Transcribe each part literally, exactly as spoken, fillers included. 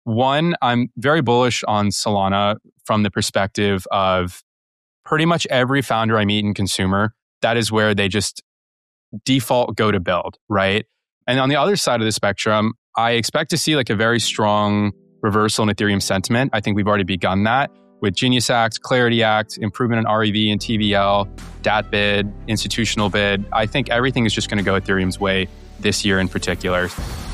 One, I'm very bullish on Solana from the perspective of pretty much every founder I meet in consumer, that is where they just default go to build, right? And on the other side of the spectrum, I expect to see like a very strong reversal in Ethereum sentiment. I think we've already begun that with Genius Act, Clarity Act, improvement in R E V and T V L, D A T bid, institutional bid. I think everything is just going to go Ethereum's way this year in particular.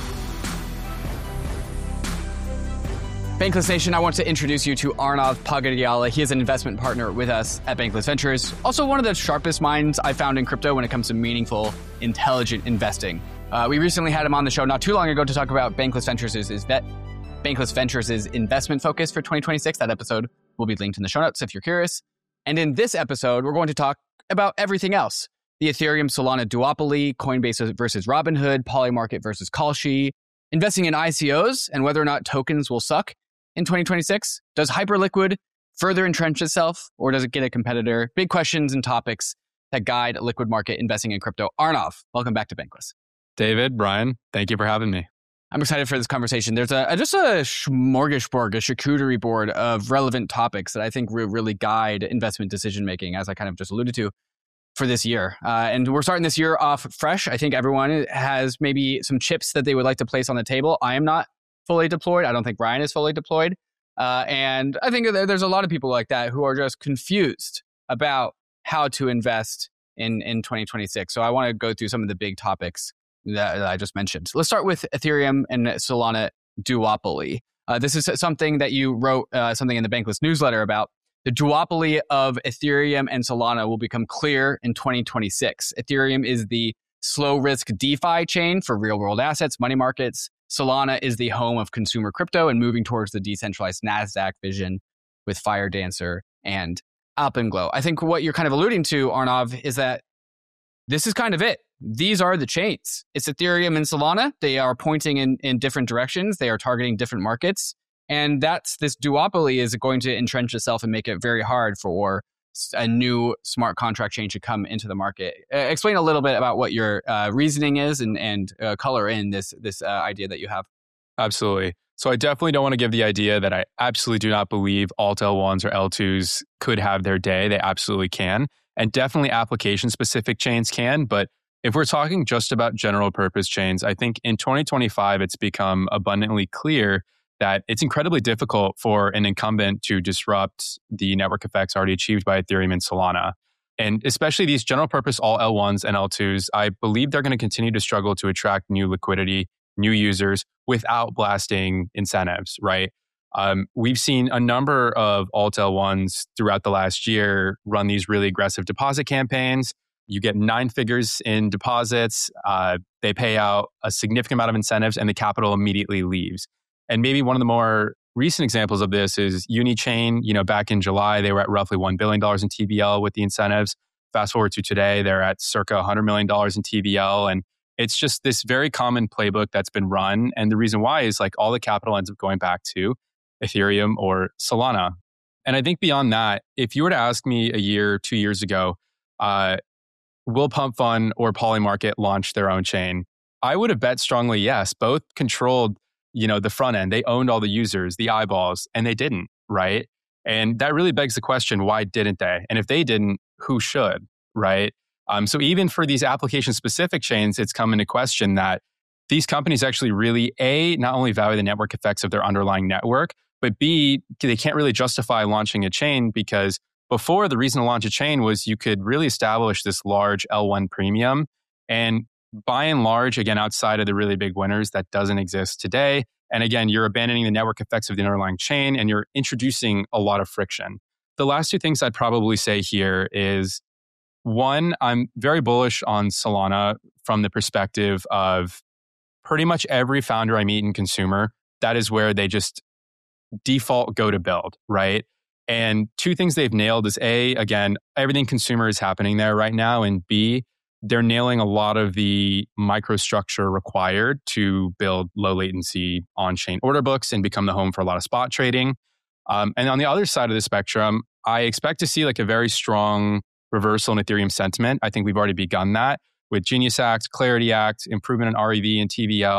Bankless Nation, I want to introduce you to Arnav Pagadiala. He is an investment partner with us at Bankless Ventures. Also one of the sharpest minds I found in crypto when it comes to meaningful, intelligent investing. Uh, we recently had him on the show not too long ago to talk about Bankless Ventures' is vet, Bankless Ventures' investment focus for twenty twenty-six. That episode will be linked in the show notes if you're curious. And in this episode, we're going to talk about everything else. The Ethereum Solana duopoly, Coinbase versus Robinhood, Polymarket versus Kalshi, investing in I C Os and whether or not tokens will suck in twenty twenty-six. Does Hyperliquid further entrench itself or does it get a competitor? Big questions and topics that guide liquid market investing in crypto. Arnav, welcome back to Bankless. David, Brian, thank you for having me. I'm excited for this conversation. There's a, a just a smorgasbord, a charcuterie board of relevant topics that I think will really guide investment decision making, as I kind of just alluded to, for this year. Uh, and we're starting this year off fresh. I think everyone has maybe some chips that they would like to place on the table. I am not fully deployed. I don't think Brian is fully deployed. Uh, and I think there's a lot of people like that who are just confused about how to invest in, in twenty twenty-six. So I want to go through some of the big topics that, that I just mentioned. So let's start with Ethereum and Solana duopoly. Uh, this is something that you wrote uh, something in the Bankless newsletter about. The duopoly of Ethereum and Solana will become clear in twenty twenty-six. Ethereum is the slow risk DeFi chain for real world assets, money markets. Solana is the home of consumer crypto and moving towards the decentralized NASDAQ vision with Firedancer and Alpenglow. I think what you're kind of alluding to, Arnav, is that this is kind of it. These are the chains. It's Ethereum and Solana. They are pointing in, in different directions. They are targeting different markets. And that's this duopoly is going to entrench itself and make it very hard for a new smart contract chain to come into the market. Uh, explain a little bit about what your uh, reasoning is and, and uh, color in this, this uh, idea that you have. Absolutely. So I definitely don't want to give the idea that I absolutely do not believe alt L ones or L twos could have their day. They absolutely can. And definitely application-specific chains can. But if we're talking just about general purpose chains, I think in twenty twenty-five, it's become abundantly clear that it's incredibly difficult for an incumbent to disrupt the network effects already achieved by Ethereum and Solana. And especially these general purpose all L ones and L twos, I believe they're going to continue to struggle to attract new liquidity, new users without blasting incentives, right? Um, we've seen a number of alt L ones throughout the last year run these really aggressive deposit campaigns. You get nine figures in deposits. Uh, they pay out a significant amount of incentives and the capital immediately leaves. And maybe one of the more recent examples of this is Unichain. You know, back in July, they were at roughly one billion dollars in T V L with the incentives. Fast forward to today, they're at circa one hundred million dollars in T V L. And it's just this very common playbook that's been run. And the reason why is like all the capital ends up going back to Ethereum or Solana. And I think beyond that, if you were to ask me a year, two years ago, uh, will Pump Fund or Polymarket launch their own chain? I would have bet strongly yes. Both controlled, you know, the front end. They owned all the users, the eyeballs, and they didn't, right? And that really begs the question, why didn't they? And if they didn't, who should, right? Um, so even for these application-specific chains, it's come into question that these companies actually really, A, not only value the network effects of their underlying network, but B, they can't really justify launching a chain because before, the reason to launch a chain was you could really establish this large L one premium. And by and large, again, outside of the really big winners, that doesn't exist today. And again, you're abandoning the network effects of the underlying chain and you're introducing a lot of friction. The last two things I'd probably say here is, one, I'm very bullish on Solana from the perspective of pretty much every founder I meet in consumer, that is where they just default go to build, right? And two things they've nailed is A, again, everything consumer is happening there right now. And B, they're nailing a lot of the microstructure required to build low latency on-chain order books and become the home for a lot of spot trading. Um, and on the other side of the spectrum, I expect to see like a very strong reversal in Ethereum sentiment. I think we've already begun that with Genius Act, Clarity Act, improvement in R E V and T V L,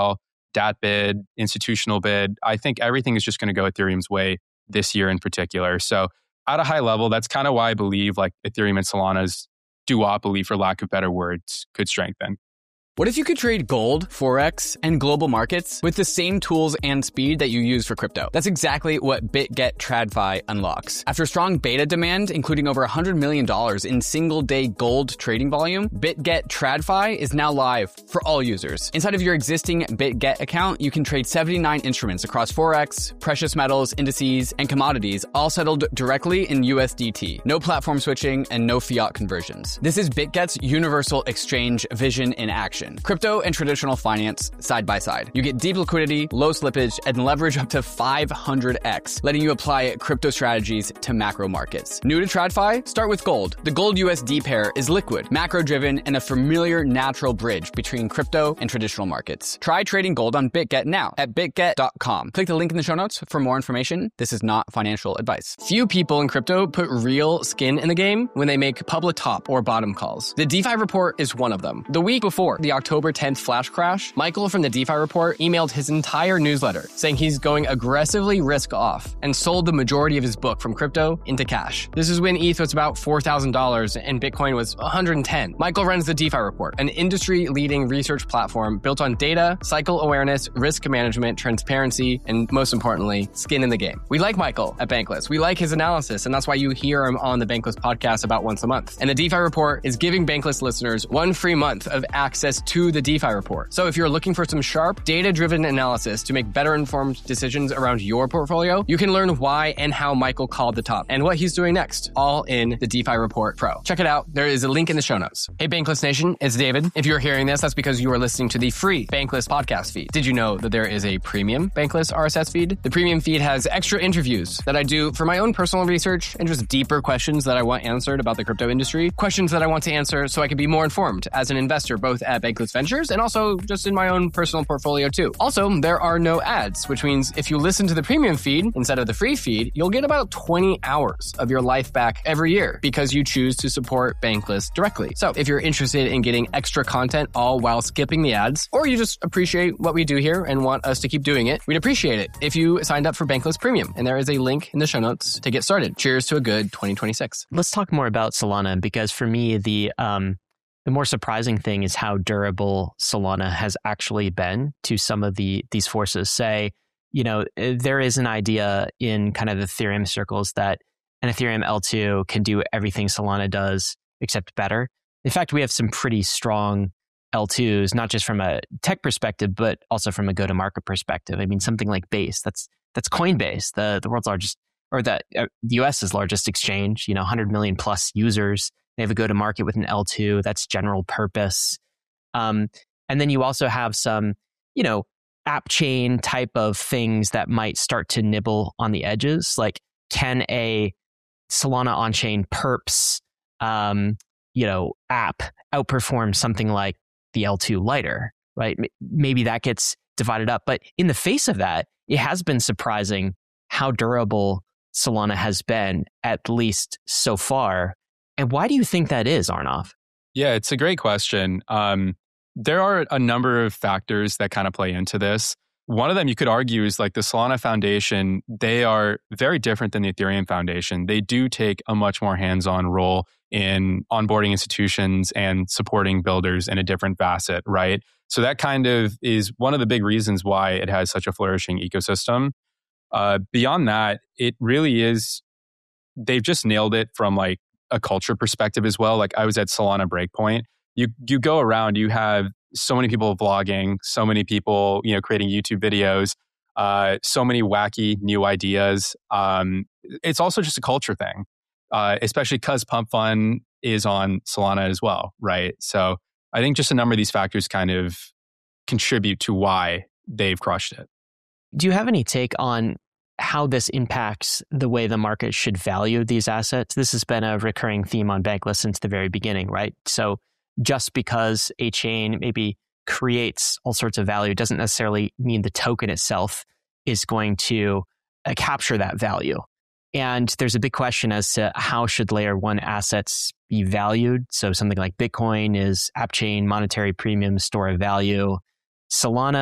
dat bid, institutional bid. I think everything is just going to go Ethereum's way this year in particular. So at a high level, that's kind of why I believe like Ethereum and Solana's duopoly, for lack of better words, could strengthen. What if you could trade gold, Forex, and global markets with the same tools and speed that you use for crypto? That's exactly what BitGet TradFi unlocks. After strong beta demand, including over one hundred million dollars in single-day gold trading volume, BitGet TradFi is now live for all users. Inside of your existing BitGet account, you can trade seventy-nine instruments across Forex, precious metals, indices, and commodities, all settled directly in U S D T. No platform switching and no fiat conversions. This is BitGet's universal exchange vision in action. Crypto and traditional finance side by side. You get deep liquidity, low slippage, and leverage up to five hundred x, letting you apply crypto strategies to macro markets. New to TradFi? Start with gold. The gold U S D pair is liquid, macro-driven, and a familiar natural bridge between crypto and traditional markets. Try trading gold on BitGet now at bitget dot com. Click the link in the show notes for more information. This is not financial advice. Few people in crypto put real skin in the game when they make public top or bottom calls. The DeFi Report is one of them. The week before the October tenth flash crash, Michael from the DeFi Report emailed his entire newsletter saying he's going aggressively risk off and sold the majority of his book from crypto into cash. This is when E T H was about four thousand dollars and Bitcoin was one hundred ten. Michael runs the DeFi Report, an industry-leading research platform built on data, cycle awareness, risk management, transparency, and most importantly, skin in the game. We like Michael at Bankless. We like his analysis, and that's why you hear him on the Bankless podcast about once a month. And the DeFi Report is giving Bankless listeners one free month of access to the DeFi Report. So if you're looking for some sharp, data-driven analysis to make better informed decisions around your portfolio, you can learn why and how Michael called the top and what he's doing next, all in the DeFi Report Pro. Check it out. There is a link in the show notes. Hey, Bankless Nation, it's David. If you're hearing this, that's because you are listening to the free Bankless podcast feed. Did you know that there is a premium Bankless R S S feed? The premium feed has extra interviews that I do for my own personal research and just deeper questions that I want answered about the crypto industry, questions that I want to answer so I can be more informed as an investor, both at Bankless Ventures and also just in my own personal portfolio too. Also, there are no ads, which means if you listen to the premium feed instead of the free feed, you'll get about twenty hours of your life back every year because you choose to support Bankless directly. So if you're interested in getting extra content all while skipping the ads, or you just appreciate what we do here and want us to keep doing it, we'd appreciate it if you signed up for Bankless Premium. And there is a link in the show notes to get started. Cheers to a good twenty twenty-six. Let's talk more about Solana, because for me, the um, the more surprising thing is how durable Solana has actually been to some of the these forces. Say, you know, there is an idea in kind of the Ethereum circles that an Ethereum L two can do everything Solana does except better. In fact, we have some pretty strong L twos, not just from a tech perspective, but also from a go-to-market perspective. I mean, something like Base, that's that's Coinbase, the the world's largest, or the uh, the US's largest exchange. You know, one hundred million plus users. They have a go-to-market with an L two that's general purpose. Um, and then you also have some, you know, app chain type of things that might start to nibble on the edges. Like, can a Solana on-chain perps, um, you know, app outperform something like the L two Lighter, right? Maybe that gets divided up. But in the face of that, it has been surprising how durable Solana has been, at least so far. And why do you think that is, Arnav? Yeah, it's a great question. Um, there are a number of factors that kind of play into this. One of them you could argue is like the Solana Foundation. They are very different than the Ethereum Foundation. They do take a much more hands-on role in onboarding institutions and supporting builders in a different facet, right? So that kind of is one of the big reasons why it has such a flourishing ecosystem. Uh, beyond that, it really is, they've just nailed it from like a culture perspective as well. Like I was at Solana Breakpoint. You you go around, you have so many people vlogging, so many people, you know, creating YouTube videos, uh, so many wacky new ideas. Um, it's also just a culture thing, uh, especially because Pump Fund is on Solana as well, right? So I think just a number of these factors kind of contribute to why they've crushed it. Do you have any take on how this impacts the way the market should value these assets? This has been a recurring theme on Bankless since the very beginning, right? So just because a chain maybe creates all sorts of value doesn't necessarily mean the token itself is going to uh, capture that value. And there's a big question as to how should layer one assets be valued. So something like Bitcoin is app chain, monetary premium, store of value. Solana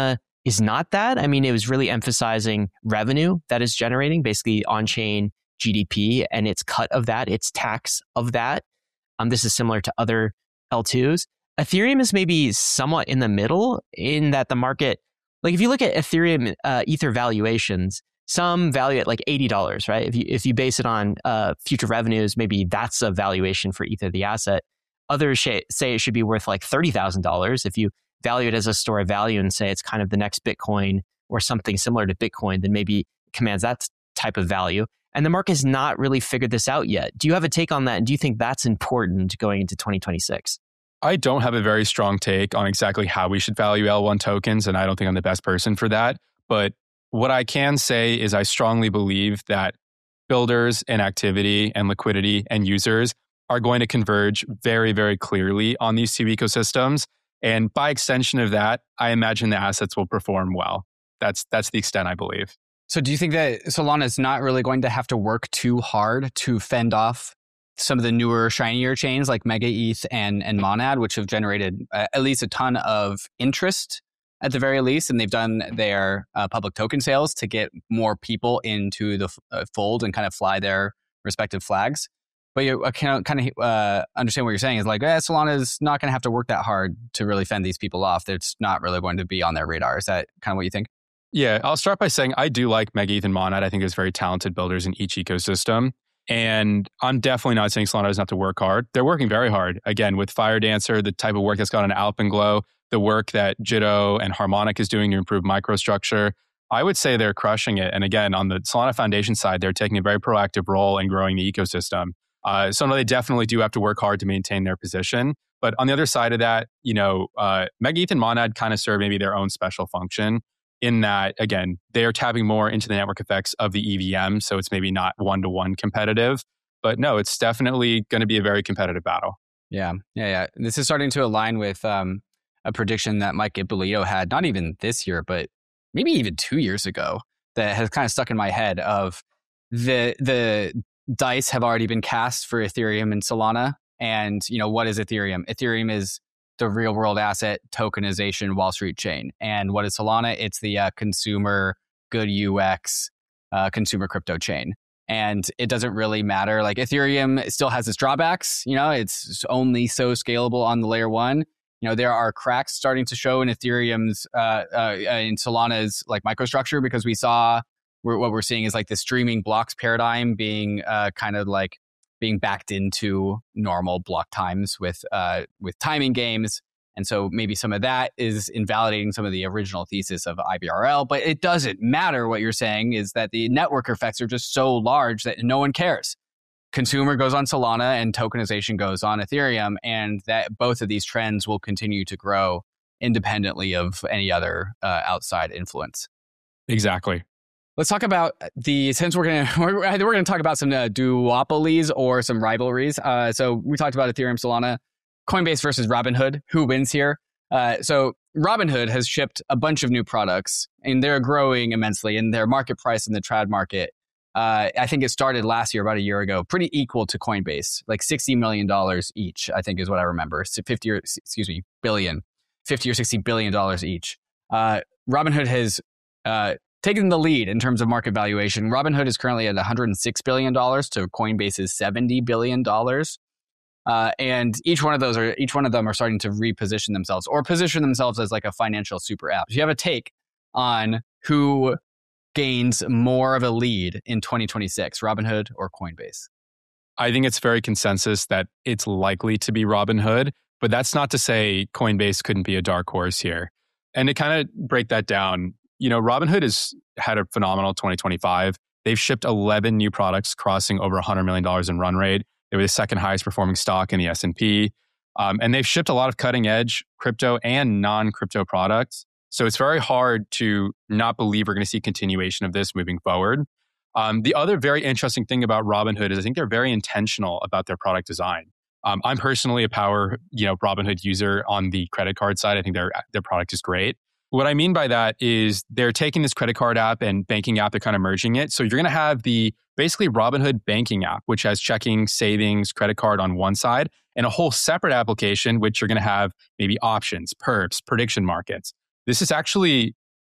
is not that. I mean, it was really emphasizing revenue that is generating, basically on-chain G D P and its cut of that, its tax of that. Um, this is similar to other L twos. Ethereum is maybe somewhat in the middle in that the market, like if you look at Ethereum uh, Ether valuations, some value at like eighty dollars, right? If you if you base it on uh, future revenues, maybe that's a valuation for Ether, the asset. Others sh- say it should be worth like thirty thousand dollars. If you value it as a store of value and say it's kind of the next Bitcoin or something similar to Bitcoin, then maybe it commands that type of value. And the market has not really figured this out yet. Do you have a take on that? And do you think that's important going into twenty twenty-six? I don't have a very strong take on exactly how we should value L one tokens, and I don't think I'm the best person for that. But what I can say is I strongly believe that builders and activity and liquidity and users are going to converge very, very clearly on these two ecosystems. And by extension of that, I imagine the assets will perform well. That's that's the extent I believe. So do you think that Solana is not really going to have to work too hard to fend off some of the newer, shinier chains like Mega E T H and, and Monad, which have generated uh, at least a ton of interest at the very least, and they've done their uh, public token sales to get more people into the uh, fold and kind of fly their respective flags? But you uh, kind of, kind of uh, understand what you're saying is like, eh, Solana is not going to have to work that hard to really fend these people off. It's not really going to be on their radar. Is that kind of what you think? Yeah, I'll start by saying I do like Mega E T H and Monad. I think there's very talented builders in each ecosystem. And I'm definitely not saying Solana doesn't have to work hard. They're working very hard. Again, with Firedancer, the type of work that's gone on Alpenglow, the work that Jitto and Harmonic is doing to improve microstructure, I would say they're crushing it. And again, on the Solana Foundation side, they're taking a very proactive role in growing the ecosystem. Uh, so no, they definitely do have to work hard to maintain their position. But on the other side of that, you know, uh, Mega E T H and Monad kind of serve maybe their own special function in that, again, they are tapping more into the network effects of the E V M. So it's maybe not one-to-one competitive. But no, it's definitely going to be a very competitive battle. Yeah, yeah, yeah. This is starting to align with um, a prediction that Mike Ippolito had, not even this year, but maybe even two years ago, that has kind of stuck in my head of the the dice have already been cast for Ethereum and Solana. And, you know, what is Ethereum? Ethereum is the real world asset tokenization Wall Street chain. And what is Solana? It's the uh, consumer, good U X, uh, consumer crypto chain. And it doesn't really matter. Like Ethereum still has its drawbacks. You know, it's only so scalable on the layer one. You know, there are cracks starting to show in Ethereum's, uh, uh, in Solana's like microstructure, because we saw we're, what we're seeing is like the streaming blocks paradigm being uh, kind of like being backed into normal block times with uh, with timing games. And so maybe some of that is invalidating some of the original thesis of I B R L, but it doesn't matter. What you're saying is that the network effects are just so large that no one cares. Consumer goes on Solana and tokenization goes on Ethereum, and that both of these trends will continue to grow independently of any other uh, outside influence. Exactly. Let's talk about the, since we're going to, we're, we're going to talk about some uh, duopolies or some rivalries. Uh, so we talked about Ethereum, Solana, Coinbase versus Robinhood. Who wins here? Uh, so Robinhood has shipped a bunch of new products and they're growing immensely, and their market price in the trad market, uh, I think it started last year, about a year ago, pretty equal to Coinbase, like sixty million dollars each, I think is what I remember. So fifty or, excuse me, billion, fifty or sixty billion dollars each. Uh, Robinhood has uh, taken the lead in terms of market valuation. Robinhood is currently at one hundred six billion dollars to Coinbase's seventy billion dollars. Uh, and each one of those are, each one of them are starting to reposition themselves or position themselves as like a financial super app. Do you have a take on who gains more of a lead in twenty twenty-six, Robinhood or Coinbase? I think it's very consensus that it's likely to be Robinhood, but that's not to say Coinbase couldn't be a dark horse here. And to kind of break that down, you know, Robinhood has had a phenomenal twenty twenty-five. They've shipped eleven new products crossing over one hundred million dollars in run rate. They were the second highest performing stock in the S and P. Um, and they've shipped a lot of cutting edge crypto and non-crypto products. So it's very hard to not believe we're going to see continuation of this moving forward. Um, the other very interesting thing about Robinhood is I think they're very intentional about their product design. Um, I'm personally a power, you know, Robinhood user on the credit card side. I think their their product is great. What I mean by that is they're taking this credit card app and banking app, they're kind of merging it. So you're going to have the basically Robinhood banking app, which has checking, savings, credit card on one side, and a whole separate application, which you're going to have maybe options, perps, prediction markets. This is actually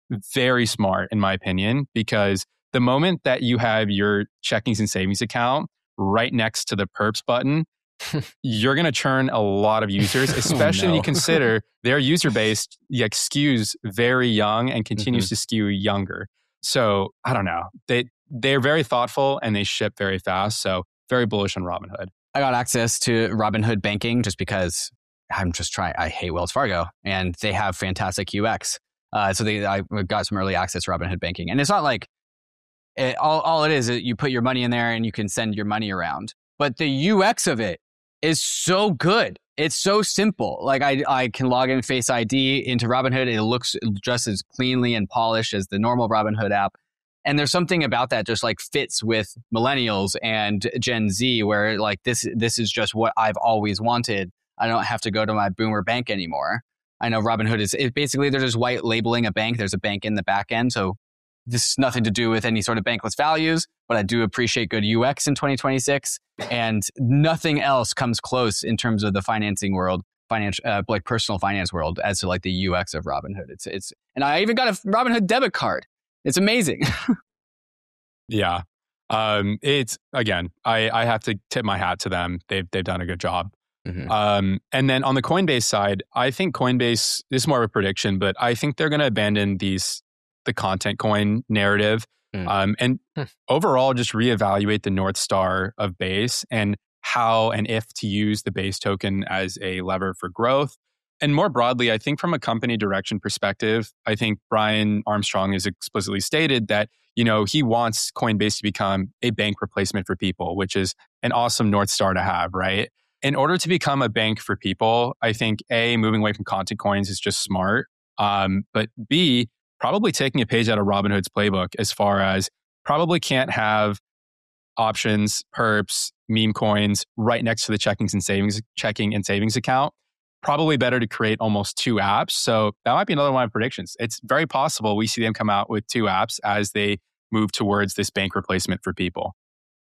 very smart, in my opinion, because the moment that you have your checkings and savings account right next to the perps button, you're going to churn a lot of users, especially oh, no. when you consider their user base like, skews very young and continues mm-hmm. to skew younger. So I don't know. They, they're very thoughtful and they ship very fast. So very bullish on Robinhood. I got access to Robinhood banking just because I'm just trying. I hate Wells Fargo and they have fantastic U X. Uh, so they, I got some early access to Robinhood banking. And it's not like it, all, all it is, is you put your money in there and you can send your money around. But the U X of it is so good. It's so simple. Like I, I can log in Face I D into Robinhood. It looks just as cleanly and polished as the normal Robinhood app. And there's something about that just like fits with millennials and Gen Z where like this this is just what I've always wanted. I don't have to go to my boomer bank anymore. I know Robinhood is it basically they're just white labeling a bank. There's a bank in the back end. So this is nothing to do with any sort of bankless values, but I do appreciate good U X in twenty twenty-six. And nothing else comes close in terms of the financing world, financial uh, like personal finance world as to like the U X of Robinhood. It's it's and I even got a Robinhood debit card. It's amazing. yeah. Um, it's, again, I, I have to tip my hat to them. They've, they've done a good job. Mm-hmm. Um, and then on the Coinbase side, I think Coinbase, this is more of a prediction, but I think they're going to abandon these, the content coin narrative mm. um, and mm. overall just reevaluate the North Star of Base and how and if to use the Base token as a lever for growth. And more broadly, I think from a company direction perspective, I think Brian Armstrong has explicitly stated that, you know, he wants Coinbase to become a bank replacement for people, which is an awesome North Star to have, right? In order to become a bank for people, I think A, moving away from content coins is just smart. Um, but B, probably taking a page out of Robinhood's playbook as far as probably can't have options, perps, meme coins right next to the checkings and savings, checking and savings account. Probably better to create almost two apps. So that might be another one of my predictions. It's very possible we see them come out with two apps as they move towards this bank replacement for people.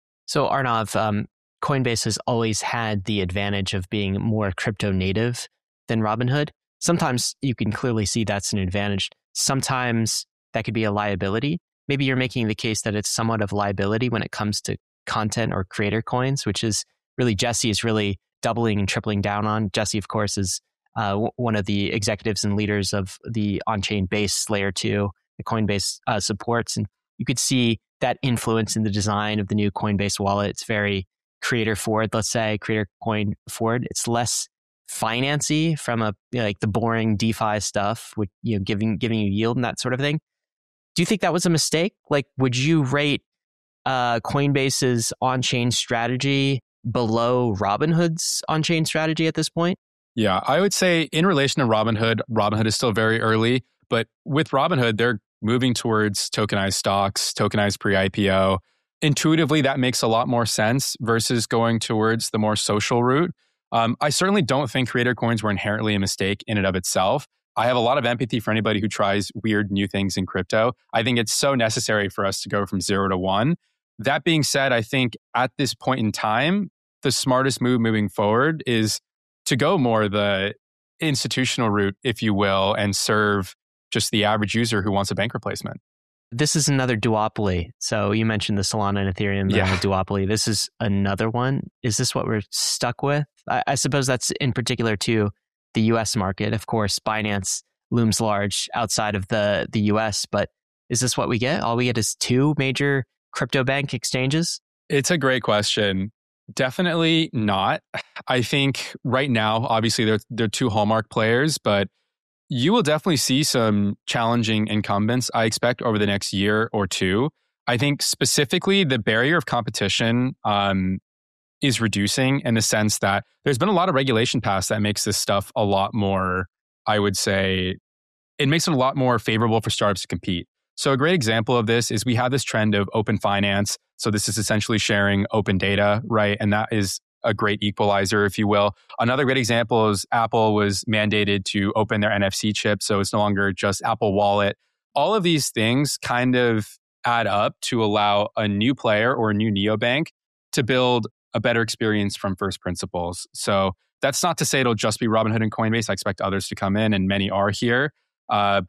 So Arnav, um, Coinbase has always had the advantage of being more crypto native than Robinhood. Sometimes you can clearly see that's an advantage. Sometimes that could be a liability. Maybe you're making the case that it's somewhat of a liability when it comes to content or creator coins, which is really Jesse is really doubling and tripling down on. Jesse, of course, is uh, w- one of the executives and leaders of the on-chain Base layer two, the Coinbase uh, supports. And you could see that influence in the design of the new Coinbase wallet. It's very creator forward, let's say, creator coin forward. It's less financy from a you know, like the boring DeFi stuff, with you know giving giving you yield and that sort of thing. Do you think that was a mistake? Like, would you rate uh, Coinbase's on-chain strategy below Robinhood's on-chain strategy at this point? Yeah, I would say in relation to Robinhood, Robinhood is still very early, but with Robinhood, they're moving towards tokenized stocks, tokenized pre-I P O. Intuitively, that makes a lot more sense versus going towards the more social route. Um, I certainly don't think creator coins were inherently a mistake in and of itself. I have a lot of empathy for anybody who tries weird new things in crypto. I think it's so necessary for us to go from zero to one. That being said, I think at this point in time, the smartest move moving forward is to go more the institutional route, if you will, and serve just the average user who wants a bank replacement. This is another duopoly. So you mentioned the Solana and Ethereum yeah. duopoly. This is another one. Is this what we're stuck with? I, I suppose that's in particular to the U S market. Of course, Binance looms large outside of the, the U S, but is this what we get? All we get is two major crypto bank exchanges? It's a great question. Definitely not. I think right now, obviously, they're, they're two hallmark players, but you will definitely see some challenging incumbents, I expect, over the next year or two. I think specifically the barrier of competition um, is reducing in the sense that there's been a lot of regulation passed that makes this stuff a lot more, I would say, it makes it a lot more favorable for startups to compete. So a great example of this is we have this trend of open finance. So this is essentially sharing open data, right? And that is a great equalizer, if you will. Another great example is Apple was mandated to open their N F C chip. So it's no longer just Apple Wallet. All of these things kind of add up to allow a new player or a new neobank to build a better experience from first principles. So that's not to say it'll just be Robinhood and Coinbase. I expect others to come in, and many are here. Uh, but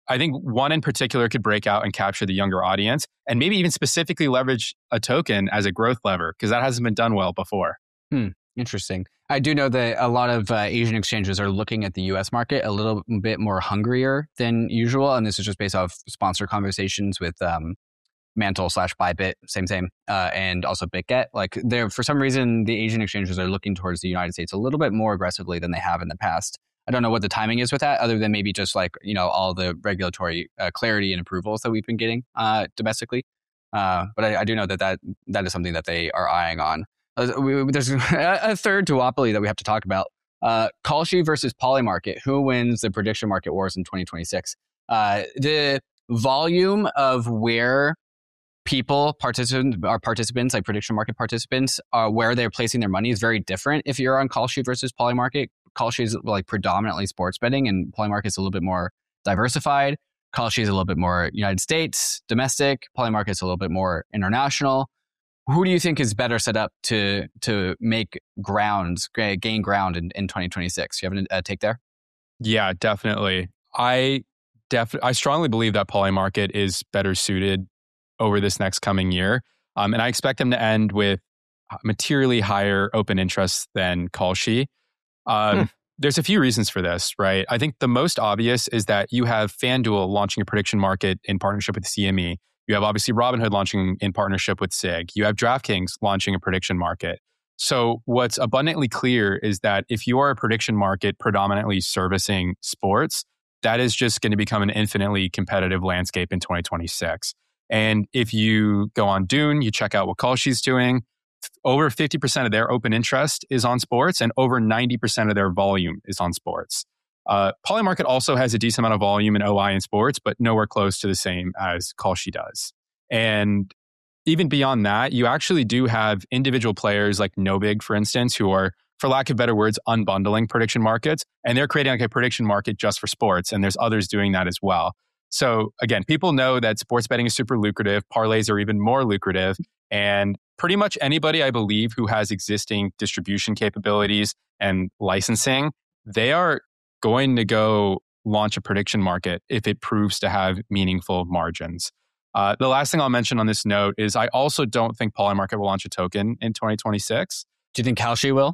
I think one in particular could break out and capture the younger audience, and maybe even specifically leverage a token as a growth lever, because that hasn't been done well before. Hmm. Interesting. I do know that a lot of uh, Asian exchanges are looking at the U S market a little bit more hungrier than usual. And this is just based off sponsor conversations with um, Mantle slash Bybit, same, same, uh, and also BitGet. Like they're, for some reason, the Asian exchanges are looking towards the United States a little bit more aggressively than they have in the past. I don't know what the timing is with that, other than maybe just like, you know, all the regulatory uh, clarity and approvals that we've been getting uh, domestically. Uh, but I, I do know that, that that is something that they are eyeing on. Uh, we, there's a third duopoly that we have to talk about. Uh, Kalshi versus Polymarket. Who wins the prediction market wars in twenty twenty-six? Uh, the volume of where people, participants, are participants, like prediction market participants, uh, where they're placing their money is very different if you're on Kalshi versus Polymarket. Kalshi is like predominantly sports betting, and Polymarket is a little bit more diversified. Kalshi is a little bit more United States, domestic. Polymarket is a little bit more international. Who do you think is better set up to to make grounds, gain ground in, in twenty twenty-six? You have a take there? Yeah, definitely. I def- I strongly believe that Polymarket is better suited over this next coming year. Um, and I expect them to end with materially higher open interest than Kalshi. Um, hmm. There's a few reasons for this, right? I think the most obvious is that you have FanDuel launching a prediction market in partnership with C M E. You have obviously Robinhood launching in partnership with S I G. You have DraftKings launching a prediction market. So what's abundantly clear is that if you are a prediction market predominantly servicing sports, that is just going to become an infinitely competitive landscape in twenty twenty-six. And if you go on Dune, you check out what Kalshi's doing, over fifty percent of their open interest is on sports and over ninety percent of their volume is on sports. Uh, Polymarket also has a decent amount of volume in O I and sports, but nowhere close to the same as Kalshi does. And even beyond that, you actually do have individual players like Nobig, for instance, who are, for lack of better words, unbundling prediction markets. And they're creating like a prediction market just for sports. And there's others doing that as well. So again, people know that sports betting is super lucrative. Parlays are even more lucrative. And pretty much anybody, I believe, who has existing distribution capabilities and licensing, they are going to go launch a prediction market if it proves to have meaningful margins. Uh, the last thing I'll mention on this note is I also don't think Polymarket will launch a token in twenty twenty-six. Do you think Kalshi will?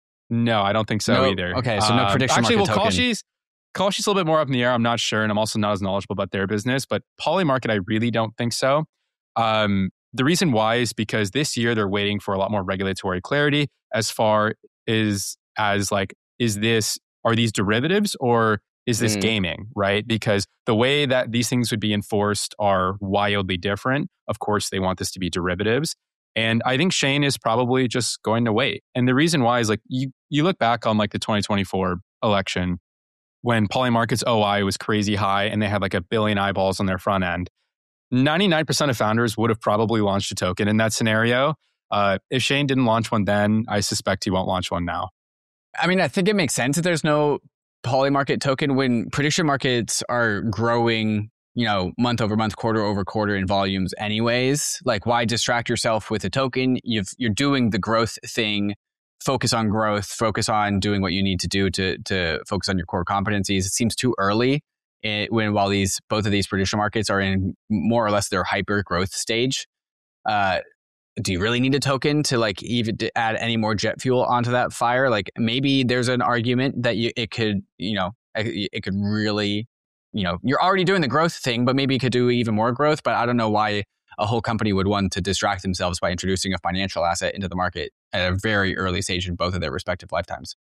No, I don't think so no, either. Okay, so no prediction uh, actually, market well, token. Kalshi's, Kalshi's a little bit more up in the air. I'm not sure, and I'm also not as knowledgeable about their business. But Polymarket, I really don't think so. Um, the reason why is because this year they're waiting for a lot more regulatory clarity as far as, as like, is this, are these derivatives or is this mm. gaming, right? Because the way that these things would be enforced are wildly different. Of course, they want this to be derivatives. And I think Shane is probably just going to wait. And the reason why is like, you, you look back on like the twenty twenty-four election when Polymarket's O I was crazy high and they had like a billion eyeballs on their front end. ninety-nine percent of founders would have probably launched a token in that scenario. Uh, if Shane didn't launch one then, I suspect he won't launch one now. I mean, I think it makes sense that there's no Polymarket token when prediction markets are growing, you know, month over month, quarter over quarter in volumes anyways. Like, why distract yourself with a token? You've, you're doing the growth thing. Focus on growth. Focus on doing what you need to do to, to focus on your core competencies. It seems too early it, when while these both of these prediction markets are in more or less their hyper growth stage. Uh, do you really need a token to like even to add any more jet fuel onto that fire? Like maybe there's an argument that you, it could, you know, it could really, you know, you're already doing the growth thing, but maybe it could do even more growth. But I don't know why a whole company would want to distract themselves by introducing a financial asset into the market at a very early stage in both of their respective lifetimes.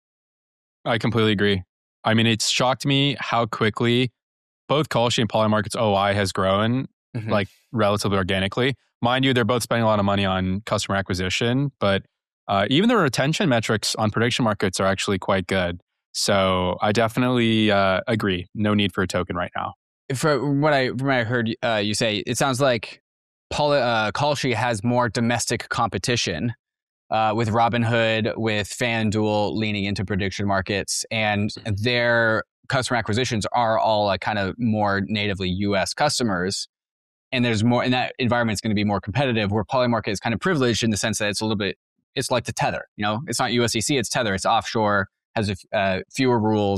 I completely agree. I mean, it's shocked me how quickly both Kalshi and Polymarket's O I has grown, mm-hmm. like relatively organically. Mind you, they're both spending a lot of money on customer acquisition, but uh, even the retention metrics on prediction markets are actually quite good. So I definitely uh, agree. No need for a token right now. For what I, from what I heard uh, you say, it sounds like Poly, uh, Kalshi has more domestic competition uh, with Robinhood, with FanDuel leaning into prediction markets, and their customer acquisitions are all like kind of more natively U S customers. And there's more, and that environment is going to be more competitive, where Polymarket is kind of privileged in the sense that it's a little bit, it's like the Tether, you know, it's not U S D C, it's Tether, it's offshore, has a, uh, fewer rules,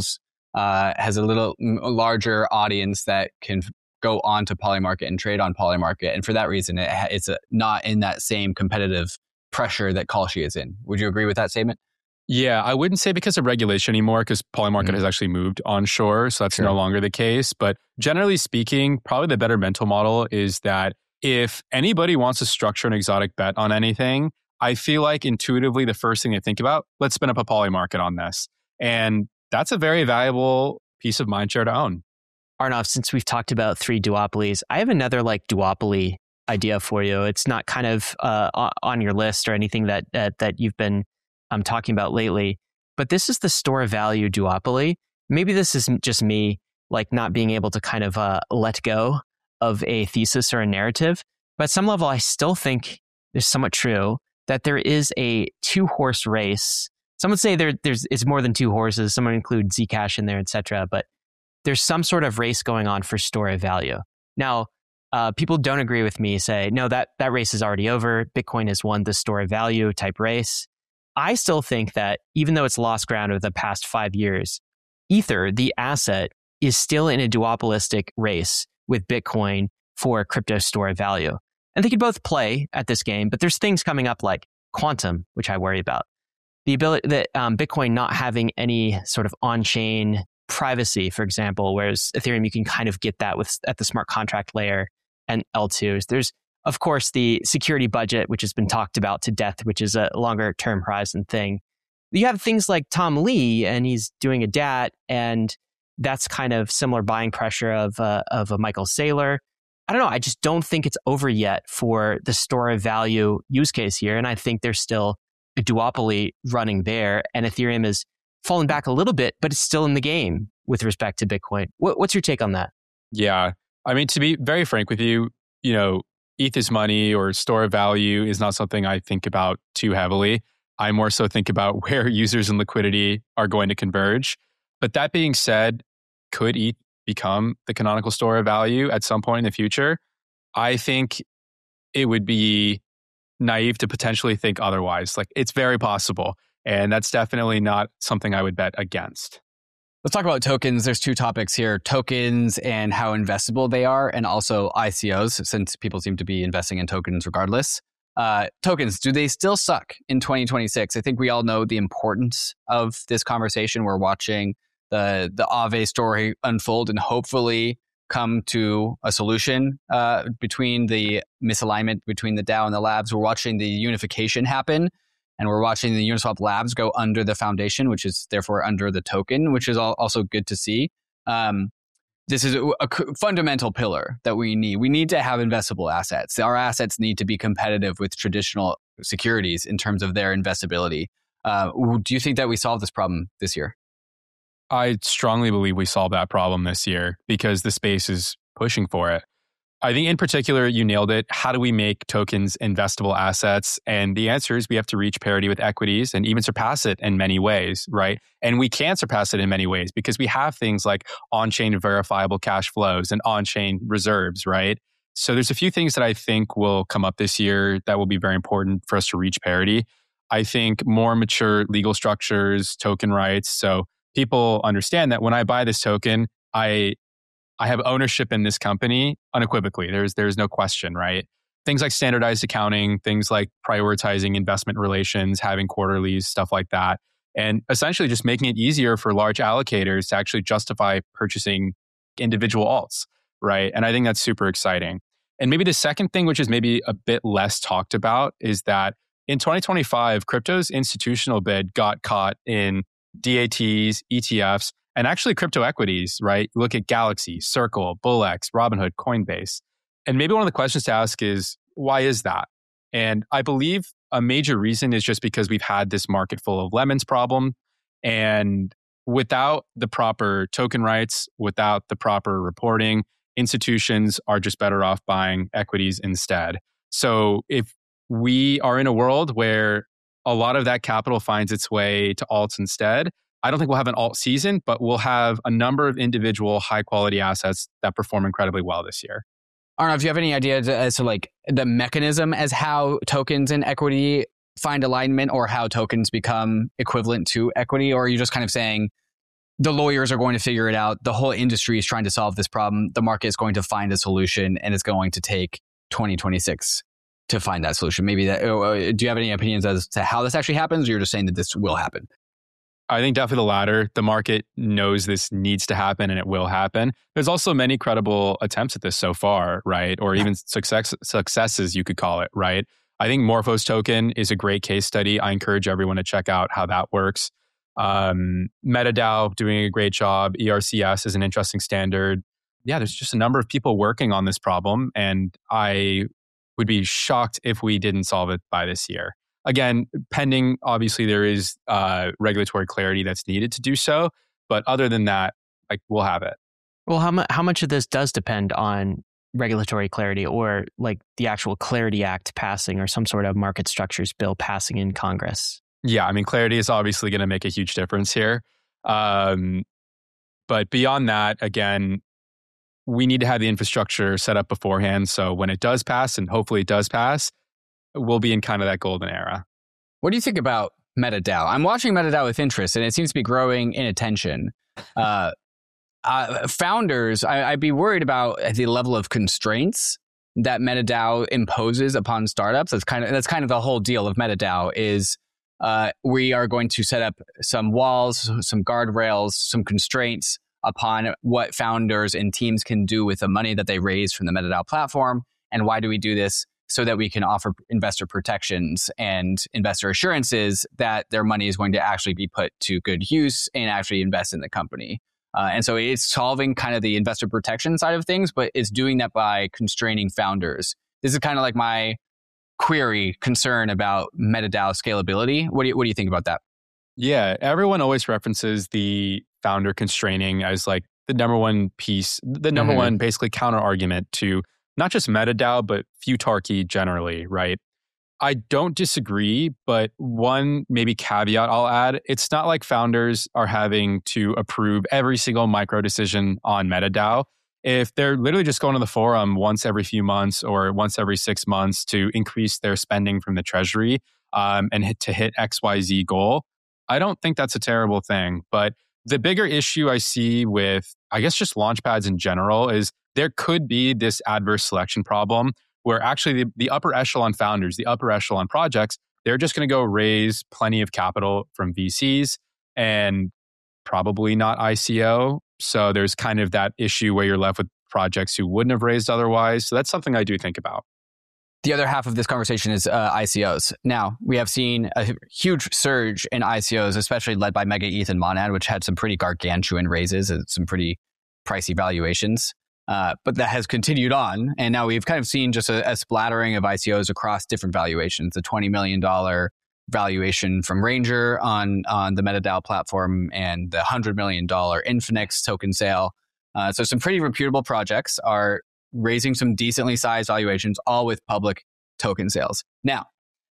uh, has a little a larger audience that can go on to Polymarket and trade on Polymarket. And for that reason, it, it's a, not in that same competitive pressure that Kalshi is in. Would you agree with that statement? Yeah, I wouldn't say because of regulation anymore, because Polymarket mm-hmm. has actually moved onshore, so that's sure. no longer the case. But generally speaking, probably the better mental model is that if anybody wants to structure an exotic bet on anything, I feel like intuitively the first thing they think about, let's spin up a Polymarket on this. And that's a very valuable piece of mindshare to own. Arnav, since we've talked about three duopolies, I have another like duopoly idea for you. It's not kind of uh, on your list or anything that uh, that you've been um, talking about lately, but this is the store of value duopoly. Maybe this is just me like not being able to kind of uh, let go of a thesis or a narrative, but at some level, I still think there's somewhat true that there is a two-horse race. Some would say there, there's it's more than two horses. Some would include Zcash in there, et cetera. But there's some sort of race going on for store of value. Now, uh, people don't agree with me, say, no, that, that race is already over. Bitcoin has won the store of value type race. I still think that even though it's lost ground over the past five years, Ether, the asset, is still in a duopolistic race with Bitcoin for crypto store of value. And they could both play at this game, but there's things coming up like quantum, which I worry about. The ability that um, Bitcoin not having any sort of on-chain privacy, for example, whereas Ethereum, you can kind of get that with at the smart contract layer and L twos. There's, of course, the security budget, which has been talked about to death, which is a longer term horizon thing. You have things like Tom Lee, and he's doing a D A T, and that's kind of similar buying pressure of uh, of a Michael Saylor. I don't know. I just don't think it's over yet for the store of value use case here. And I think there's still a duopoly running there. And Ethereum is fallen back a little bit, but it's still in the game with respect to Bitcoin. What, what's your take on that? Yeah. I mean, to be very frank with you, you know, E T H is money or store of value is not something I think about too heavily. I more so think about where users and liquidity are going to converge. But that being said, could E T H become the canonical store of value at some point in the future? I think it would be naive to potentially think otherwise. Like, it's very possible. And that's definitely not something I would bet against. Let's talk about tokens. There's two topics here, tokens and how investable they are, and also I C Os, since people seem to be investing in tokens regardless. Uh, tokens, do they still suck in twenty twenty-six? I think we all know the importance of this conversation. We're watching the the Aave story unfold and hopefully come to a solution uh, between the misalignment between the DAO and the labs. We're watching the unification happen, and we're watching the Uniswap labs go under the foundation, which is therefore under the token, which is also good to see. Um, this is a, a fundamental pillar that we need. We need to have investable assets. Our assets need to be competitive with traditional securities in terms of their investability. Uh, do you think that we solve this problem this year? I strongly believe we solve that problem this year because the space is pushing for it. I think in particular, you nailed it. How do we make tokens investable assets? And the answer is we have to reach parity with equities and even surpass it in many ways, right? And we can surpass it in many ways because we have things like on-chain verifiable cash flows and on-chain reserves, right? So there's a few things that I think will come up this year that will be very important for us to reach parity. I think more mature legal structures, token rights. So people understand that when I buy this token, I I have ownership in this company unequivocally. There's there's no question, right? Things like standardized accounting, things like prioritizing investment relations, having quarterlies, stuff like that. And essentially just making it easier for large allocators to actually justify purchasing individual alts, right? And I think that's super exciting. And maybe the second thing, which is maybe a bit less talked about, is that in twenty twenty-five, crypto's institutional bid got caught in D A Ts, E T Fs, and actually crypto equities, right? Look at Galaxy, Circle, Bullex, Robinhood, Coinbase. And maybe one of the questions to ask is, why is that? And I believe a major reason is just because we've had this market full of lemons problem. And without the proper token rights, without the proper reporting, institutions are just better off buying equities instead. So if we are in a world where a lot of that capital finds its way to alts instead, I don't think we'll have an alt season, but we'll have a number of individual high quality assets that perform incredibly well this year. Arnav, do you have any idea as to like the mechanism as how tokens and equity find alignment or how tokens become equivalent to equity? Or are you just kind of saying the lawyers are going to figure it out. The whole industry is trying to solve this problem. The market is going to find a solution, and it's going to take twenty twenty-six to find that solution. Maybe that. Uh, do you have any opinions as to how this actually happens, or you're just saying that this will happen? I think definitely the latter. The market knows this needs to happen and it will happen. There's also many credible attempts at this so far, right? Or even success, successes, you could call it, right? I think Morphos token is a great case study. I encourage everyone to check out how that works. Um, MetaDAO doing a great job. E R C S is an interesting standard. Yeah, there's just a number of people working on this problem, and I would be shocked if we didn't solve it by this year. Again, pending, obviously, there is uh, regulatory clarity that's needed to do so. But other than that, like, we'll have it. Well, how, mu- how much of this does depend on regulatory clarity or like the actual Clarity Act passing or some sort of market structures bill passing in Congress? Yeah, I mean, clarity is obviously going to make a huge difference here. Um, but beyond that, again, we need to have the infrastructure set up beforehand. So when it does pass, and hopefully it does pass, we'll be in kind of that golden era. What do you think about MetaDAO? I'm watching MetaDAO with interest, and it seems to be growing in attention. Uh, uh, founders, I, I'd be worried about the level of constraints that MetaDAO imposes upon startups. That's kind of that's kind of the whole deal of MetaDAO is uh, we are going to set up some walls, some guardrails, some constraints upon what founders and teams can do with the money that they raise from the MetaDAO platform. And why do we do this? So that we can offer investor protections and investor assurances that their money is going to actually be put to good use and actually invest in the company. Uh, and so it's solving kind of the investor protection side of things, but it's doing that by constraining founders. This is kind of like my query concern about MetaDAO scalability. What do you, what do you think about that? Yeah, everyone always references the founder constraining as like the number one piece, the number mm-hmm. one basically counter argument to not just MetaDAO, but Futarchy generally, right? I don't disagree, but one maybe caveat I'll add, it's not like founders are having to approve every single micro decision on MetaDAO. If they're literally just going to the forum once every few months or once every six months to increase their spending from the treasury um, and hit, to hit X Y Z goal, I don't think that's a terrible thing. But the bigger issue I see with, I guess, just launchpads in general is there could be this adverse selection problem where actually the, the upper echelon founders, the upper echelon projects, they're just going to go raise plenty of capital from V Cs and probably not I C O. So there's kind of that issue where you're left with projects who wouldn't have raised otherwise. So that's something I do think about. The other half of this conversation is uh, I C Os. Now, we have seen a huge surge in I C Os, especially led by Mega E T H and Monad, which had some pretty gargantuan raises and some pretty pricey valuations. Uh, but that has continued on. And now we've kind of seen just a, a splattering of I C Os across different valuations. The twenty million dollars valuation from Ranger on, on the MetaDAO platform and the one hundred million dollars Infinix token sale. Uh, so some pretty reputable projects are raising some decently sized valuations, all with public token sales. Now,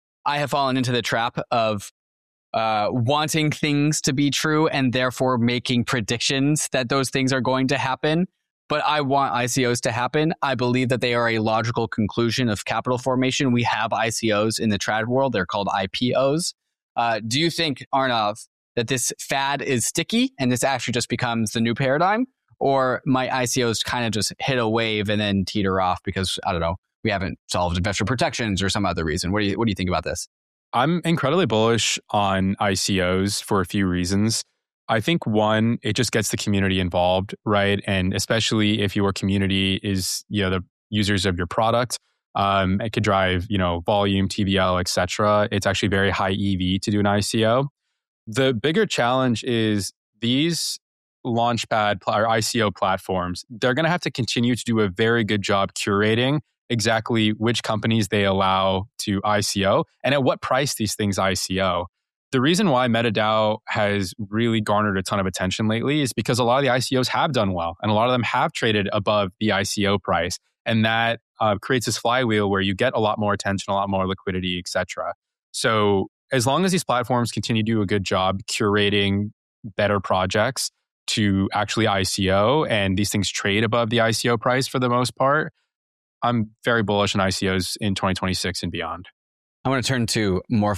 I have fallen into the trap of uh, wanting things to be true and therefore making predictions that those things are going to happen. But I want I C Os to happen. I believe that they are a logical conclusion of capital formation. We have I C Os in the trad world. They're called I P Os. Uh, do you think, Arnav, that this fad is sticky and this actually just becomes the new paradigm? Or might I C Os kind of just hit a wave and then teeter off because, I don't know, we haven't solved investor protections or some other reason? What do you, what do you think about this? I'm incredibly bullish on I C Os for a few reasons. I think one, it just gets the community involved, right? And especially if your community is, you know, the users of your product, um, it could drive, you know, volume, T V L, et cetera. It's actually very high E V to do an I C O. The bigger challenge is these Launchpad or I C O platforms, they're going to have to continue to do a very good job curating exactly which companies they allow to I C O and at what price these things I C O. The reason why MetaDAO has really garnered a ton of attention lately is because a lot of the I C Os have done well and a lot of them have traded above the I C O price. And that uh, creates this flywheel where you get a lot more attention, a lot more liquidity, et cetera. So as long as these platforms continue to do a good job curating better projects to actually I C O and these things trade above the I C O price for the most part, I'm very bullish on I C Os in twenty twenty-six and beyond. I want to turn to Morpho.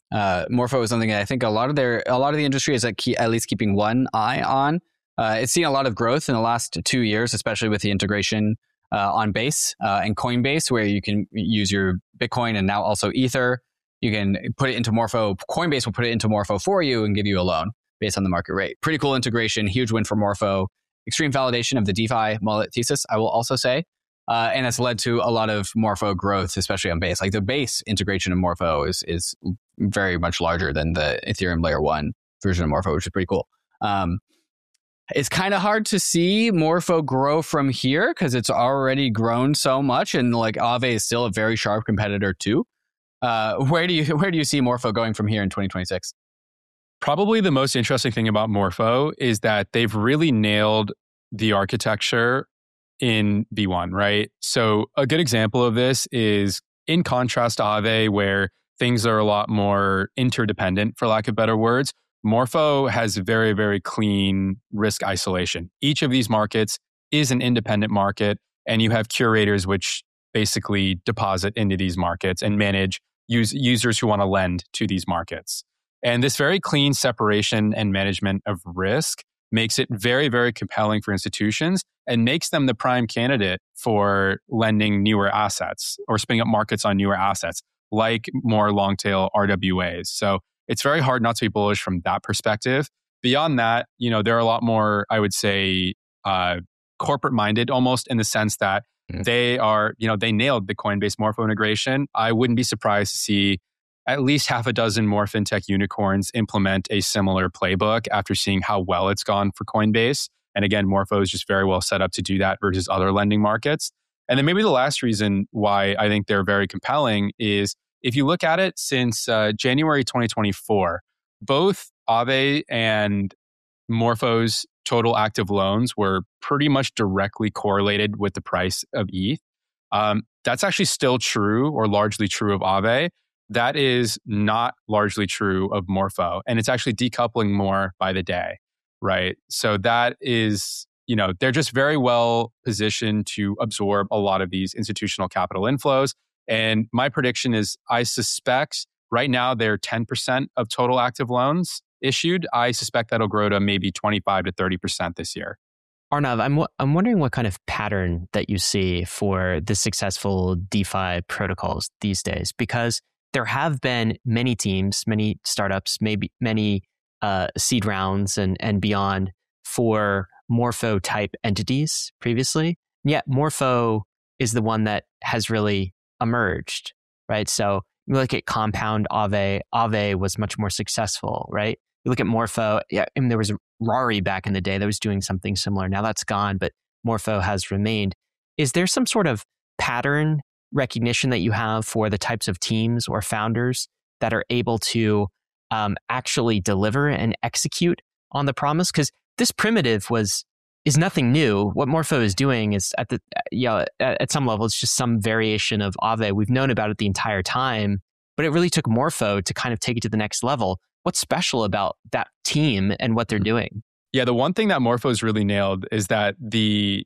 Uh, Morpho is something that I think a lot of their a lot of the industry is at, key, at least keeping one eye on. Uh, it's seen a lot of growth in the last two years, especially with the integration uh, on Base uh, and Coinbase, where you can use your Bitcoin and now also Ether. You can put it into Morpho. Coinbase will put it into Morpho for you and give you a loan based on the market rate. Pretty cool integration, huge win for Morpho. Extreme validation of the DeFi mullet thesis, I will also say. Uh, and it's led to a lot of Morpho growth, especially on Base. Like the Base integration of Morpho is is very much larger than the Ethereum layer one version of Morpho, which is pretty cool. Um, it's kind of hard to see Morpho grow from here because it's already grown so much, and like Aave is still a very sharp competitor too. Uh, where do you where do you see Morpho going from here in twenty twenty-six? Probably the most interesting thing about Morpho is that they've really nailed the architecture in V one, right? So a good example of this is in contrast to Aave, where things are a lot more interdependent, for lack of better words. Morpho has very, very clean risk isolation. Each of these markets is an independent market, and you have curators which basically deposit into these markets and manage use, users who want to lend to these markets. And this very clean separation and management of risk makes it very, very compelling for institutions and makes them the prime candidate for lending newer assets or spinning up markets on newer assets, like more long tail R W As. So it's very hard not to be bullish from that perspective. Beyond that, you know, there are a lot more, I would say, uh, corporate minded almost, in the sense that mm-hmm. they are, you know, they nailed the Coinbase Morpho integration. I wouldn't be surprised to see at least half a dozen more fintech unicorns implement a similar playbook after seeing how well it's gone for Coinbase. And again, Morpho is just very well set up to do that versus other lending markets. And then maybe the last reason why I think they're very compelling is if you look at it since uh, January twenty twenty-four, both Aave and Morpho's total active loans were pretty much directly correlated with the price of E T H. Um, that's actually still true, or largely true, of Aave. That is not largely true of Morpho. And it's actually decoupling more by the day, right? So that is, you know, they're just very well positioned to absorb a lot of these institutional capital inflows. And my prediction is I suspect right now they're ten percent of total active loans issued. I suspect that'll grow to maybe twenty-five to thirty percent this year. Arnav, I'm I'm wondering what kind of pattern that you see for the successful DeFi protocols these days, because there have been many teams, many startups, maybe many uh, seed rounds and, and beyond for Morpho type entities previously. And yet Morpho is the one that has really emerged, right? So you look at Compound Aave, Aave was much more successful, right? You look at Morpho, yeah, I mean, there was Rari back in the day that was doing something similar. Now that's gone, but Morpho has remained. Is there some sort of pattern recognition that you have for the types of teams or founders that are able to um, actually deliver and execute on the promise? Because this primitive was is nothing new. What Morpho is doing is at the you know, at, at some level, it's just some variation of Aave. We've known about it the entire time, but it really took Morpho to kind of take it to the next level. What's special about that team and what they're doing? Yeah, the one thing that Morpho's really nailed is that the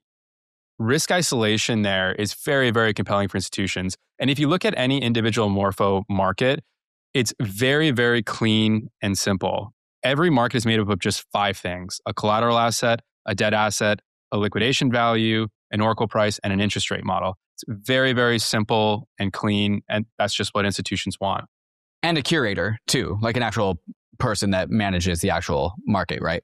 risk isolation there is very, very compelling for institutions. And if you look at any individual Morpho market, it's very, very clean and simple. Every market is made up of just five things: a collateral asset, a debt asset, a liquidation value, an Oracle price, and an interest rate model. It's very, very simple and clean, and that's just what institutions want. And a curator too, like an actual person that manages the actual market, right?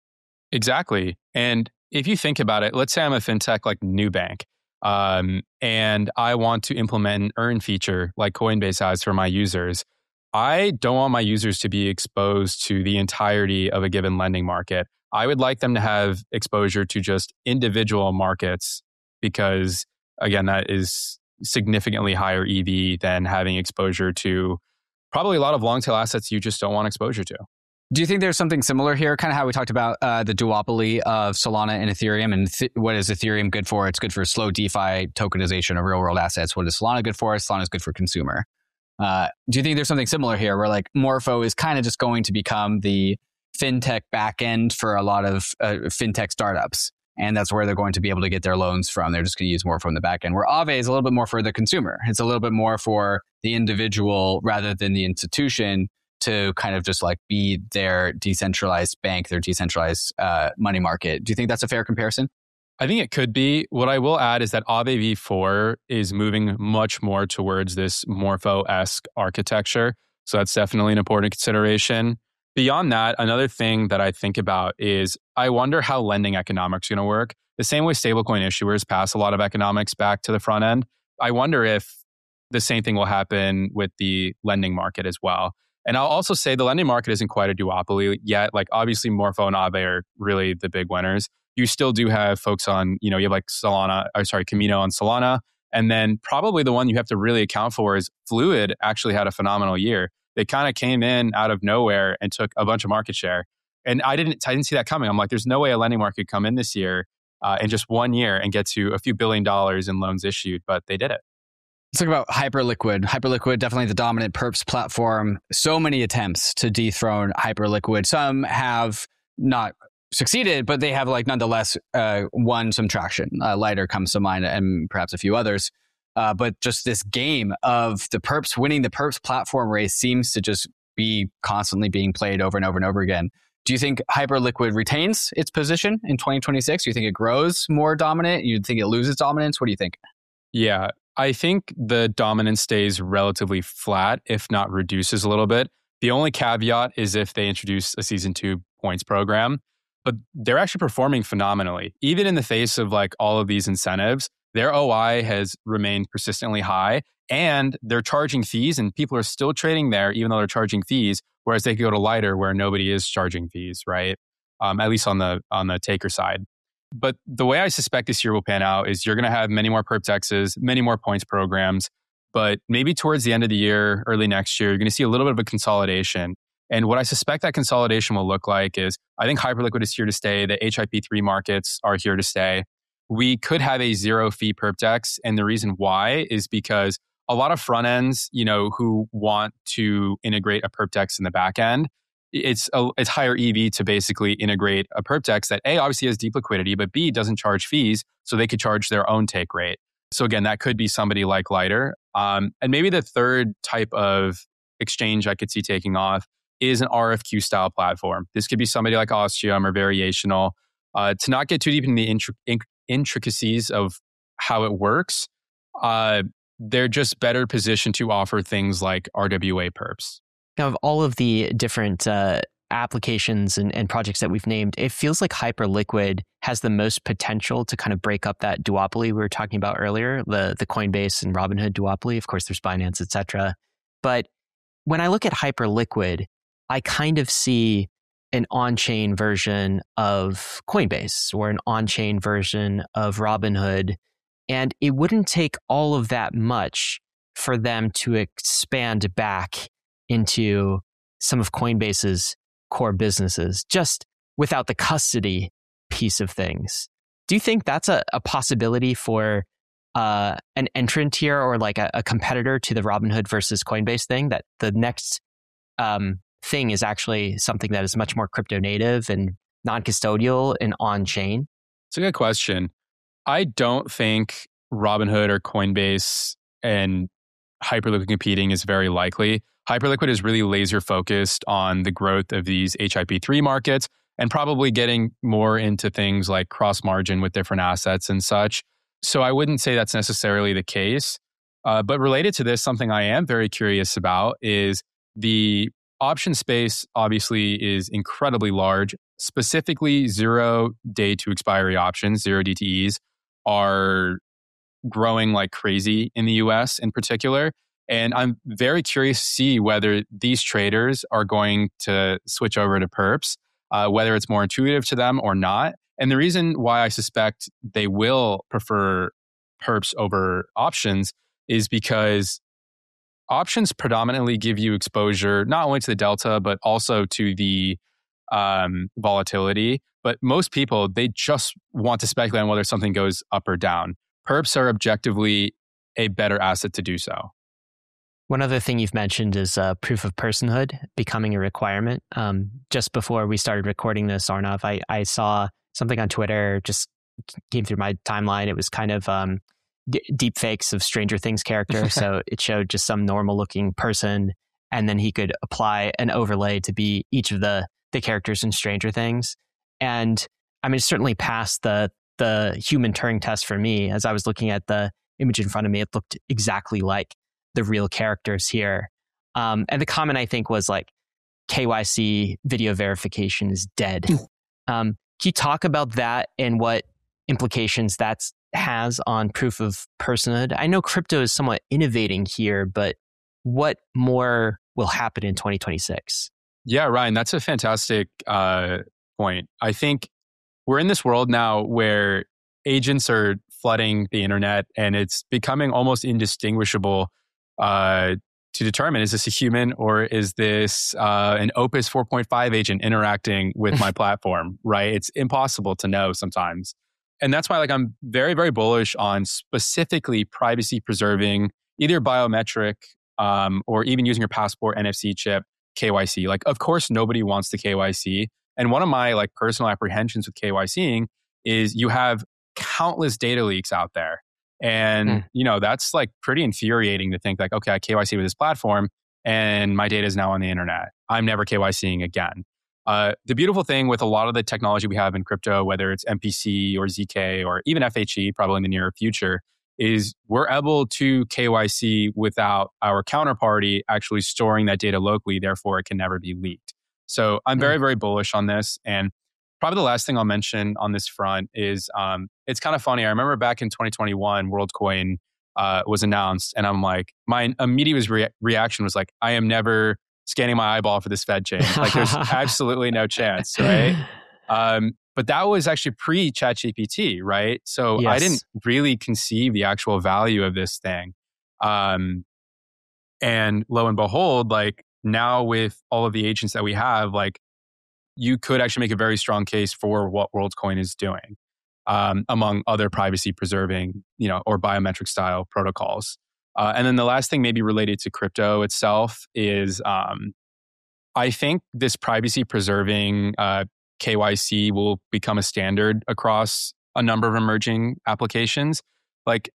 Exactly. And if you think about it, let's say I'm a fintech like Nubank, um, and I want to implement an earn feature like Coinbase has for my users. I don't want my users to be exposed to the entirety of a given lending market. I would like them to have exposure to just individual markets because, again, that is significantly higher E V than having exposure to probably a lot of long tail assets you just don't want exposure to. Do you think there's something similar here? Kind of how we talked about uh, the duopoly of Solana and Ethereum, and th- what is Ethereum good for? It's good for slow DeFi tokenization of real world assets. What is Solana good for? Solana is good for consumer. Uh, do you think there's something similar here where like Morpho is kind of just going to become the fintech backend for a lot of uh, fintech startups? And that's where they're going to be able to get their loans from. They're just going to use Morpho in the backend, where Aave is a little bit more for the consumer. It's a little bit more for the individual rather than the institution. to kind of just like be their decentralized bank, their decentralized uh, money market. Do you think that's a fair comparison? I think it could be. What I will add is that Aave v four is moving much more towards this Morpho-esque architecture. So that's definitely an important consideration. Beyond that, another thing that I think about is I wonder how lending economics are going to work. The same way stablecoin issuers pass a lot of economics back to the front end, I wonder if the same thing will happen with the lending market as well. And I'll also say the lending market isn't quite a duopoly yet. Like obviously Morpho and Aave are really the big winners. You still do have folks on, you know, you have like Solana, or sorry, Camino on Solana. And then probably the one you have to really account for is Fluid actually had a phenomenal year. They kind of came in out of nowhere and took a bunch of market share. And I didn't, I didn't see that coming. I'm like, there's no way a lending market could come in this year uh, in just one year and get to a few billion dollars in loans issued, but they did it. Let's talk about Hyperliquid. Hyperliquid, definitely the dominant perps platform. So many attempts to dethrone Hyperliquid. Some have not succeeded, but they have like nonetheless uh, won some traction. Uh, Lighter comes to mind and perhaps a few others. Uh, but just this game of the perps winning the perps platform race seems to just be constantly being played over and over and over again. Do you think Hyperliquid retains its position in twenty twenty-six? Do you think it grows more dominant? You think it loses dominance? What do you think? Yeah, I think the dominance stays relatively flat, if not reduces a little bit. The only caveat is if they introduce a season two points program, but they're actually performing phenomenally. Even in the face of like all of these incentives, their O I has remained persistently high and they're charging fees and people are still trading there even though they're charging fees, whereas they could go to Lighter where nobody is charging fees, right? Um, at least on the on the taker side. But the way I suspect this year will pan out is you're going to have many more PerpTexes, many more points programs, but maybe towards the end of the year, early next year, you're going to see a little bit of a consolidation. And what I suspect that consolidation will look like is I think Hyperliquid is here to stay. The H I P three markets are here to stay. We could have a zero fee PerpTex. And the reason why is because a lot of front ends, you know, who want to integrate a PerpTex in the back end, it's a, it's higher E V to basically integrate a PerpTex that A, obviously has deep liquidity, but B, doesn't charge fees, so they could charge their own take rate. So again, that could be somebody like Lighter. Um, and maybe the third type of exchange I could see taking off is an R F Q style platform. This could be somebody like Ostium or Variational. Uh, to not get too deep in the intri- in- intricacies of how it works, uh, they're just better positioned to offer things like R W A perps. Now, of all of the different uh, applications and, and projects that we've named, it feels like Hyperliquid has the most potential to kind of break up that duopoly we were talking about earlier, the the Coinbase and Robinhood duopoly. Of course, there's Binance, et cetera. But when I look at Hyperliquid, I kind of see an on-chain version of Coinbase or an on-chain version of Robinhood. And it wouldn't take all of that much for them to expand back into some of Coinbase's core businesses, just without the custody piece of things. Do you think that's a, a possibility for uh, an entrant here or like a, a competitor to the Robinhood versus Coinbase thing, that the next um, thing is actually something that is much more crypto native and non-custodial and on-chain? It's a good question. I don't think Robinhood or Coinbase and Hyperliquid competing is very likely. Hyperliquid is really laser focused on the growth of these H I P three markets and probably getting more into things like cross margin with different assets and such. So I wouldn't say that's necessarily the case. Uh, but related to this, something I am very curious about is the option space obviously is incredibly large. Specifically, zero day to expiry options, zero D T Es, are growing like crazy in the U S in particular. And I'm very curious to see whether these traders are going to switch over to perps, uh, whether it's more intuitive to them or not. And the reason why I suspect they will prefer perps over options is because options predominantly give you exposure not only to the delta, but also to the um, volatility. But most people, they just want to speculate on whether something goes up or down. Perps are objectively a better asset to do so. One other thing you've mentioned is uh, proof of personhood becoming a requirement. Um, just before we started recording this, Arnav, I, I saw something on Twitter, just came through my timeline. It was kind of um, d- deep fakes of Stranger Things character. So it showed just some normal looking person and then he could apply an overlay to be each of the the characters in Stranger Things. And I mean, it certainly passed the the human Turing test for me. As I was looking at the image in front of me, it looked exactly like the real characters here. Um, and the comment, I think, was like, K Y C video verification is dead. um, can you talk about that and what implications that has on proof of personhood? I know crypto is somewhat innovating here, but what more will happen in twenty twenty-six? Yeah, Ryan, that's a fantastic uh, point. I think we're in this world now where agents are flooding the internet, and it's becoming almost indistinguishable uh, to determine, is this a human or is this uh, an Opus four point five agent interacting with my platform, right? It's impossible to know sometimes. And that's why like I'm very, very bullish on specifically privacy preserving either biometric um, or even using your passport N F C chip K Y C. Like, of course, nobody wants to K Y C. And one of my like personal apprehensions with KYCing is you have countless data leaks out there. And, mm. you know, that's like pretty infuriating to think like, okay, I K Y C with this platform and my data is now on the internet. I'm never KYCing again. Uh, the beautiful thing with a lot of the technology we have in crypto, whether it's M P C or Z K or even F H E, probably in the near future, is we're able to K Y C without our counterparty actually storing that data locally. Therefore, it can never be leaked. So I'm very, very bullish on this. And probably the last thing I'll mention on this front is um, it's kind of funny. I remember back in twenty twenty-one, WorldCoin uh, was announced. And I'm like, my immediate re- reaction was like, I am never scanning my eyeball for this Fed chain. Like there's absolutely no chance, right? Um, but that was actually pre-ChatGPT, right? So yes. I didn't really conceive the actual value of this thing. Um, and lo and behold, like now with all of the agents that we have, like you could actually make a very strong case for what WorldCoin is doing, um, among other privacy preserving, you know, or biometric style protocols. Uh, and then the last thing maybe related to crypto itself is um, I think this privacy preserving uh, K Y C will become a standard across a number of emerging applications. Like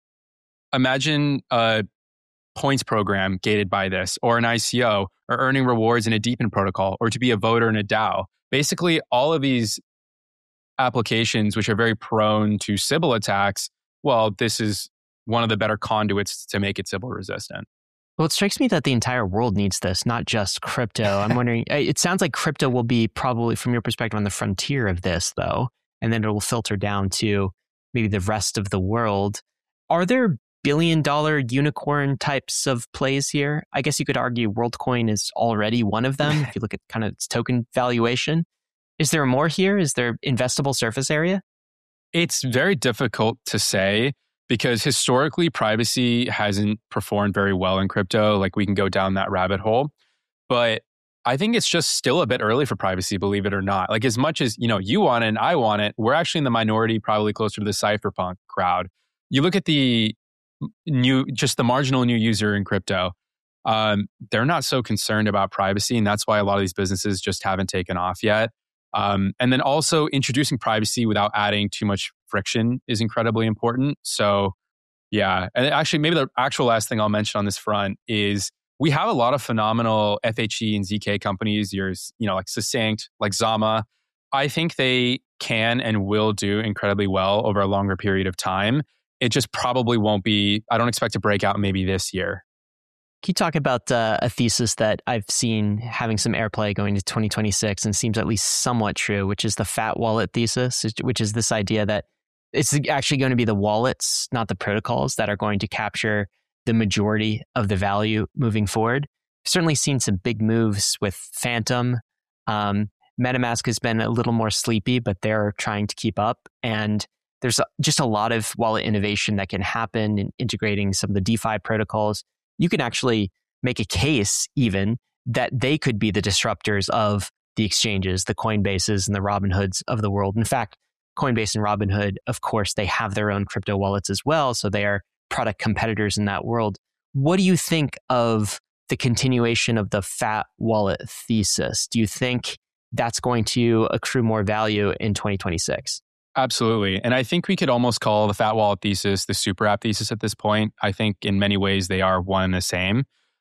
imagine a points program gated by this, or an I C O, or earning rewards in a DePIN protocol, or to be a voter in a DAO. Basically, all of these applications, which are very prone to Sybil attacks, well, this is one of the better conduits to make it Sybil resistant. Well, it strikes me that the entire world needs this, not just crypto. I'm wondering, it sounds like crypto will be probably, from your perspective, on the frontier of this, though, and then it will filter down to maybe the rest of the world. Are there billion dollar unicorn types of plays here? I guess you could argue WorldCoin is already one of them if you look at kind of its token valuation. Is there more here? Is there investable surface area? It's very difficult to say because historically privacy hasn't performed very well in crypto. Like we can go down that rabbit hole, but I think it's just still a bit early for privacy, believe it or not. Like as much as, you know, you want it and I want it, we're actually in the minority, probably closer to the cypherpunk crowd. You look at the new, just the marginal new user in crypto, um, they're not so concerned about privacy. And that's why a lot of these businesses just haven't taken off yet. Um, and then also introducing privacy without adding too much friction is incredibly important. So yeah, and actually maybe the actual last thing I'll mention on this front is we have a lot of phenomenal F H E and Z K companies, yours, you know, like Succinct, like Zama. I think they can and will do incredibly well over a longer period of time. It just probably won't be, I don't expect to break out maybe this year. Can you talk about uh, a thesis that I've seen having some airplay going to twenty twenty-six and seems at least somewhat true, which is the fat wallet thesis, which is this idea that it's actually going to be the wallets, not the protocols, that are going to capture the majority of the value moving forward. I've certainly seen some big moves with Phantom. Um, MetaMask has been a little more sleepy, but they're trying to keep up. And there's just a lot of wallet innovation that can happen in integrating some of the DeFi protocols. You can actually make a case even that they could be the disruptors of the exchanges, the Coinbases and the Robinhoods of the world. In fact, Coinbase and Robinhood, of course, they have their own crypto wallets as well. So they are product competitors in that world. What do you think of the continuation of the fat wallet thesis? Do you think that's going to accrue more value in twenty twenty-six? Absolutely. And I think we could almost call the fat wallet thesis the super app thesis at this point. I think in many ways they are one and the same.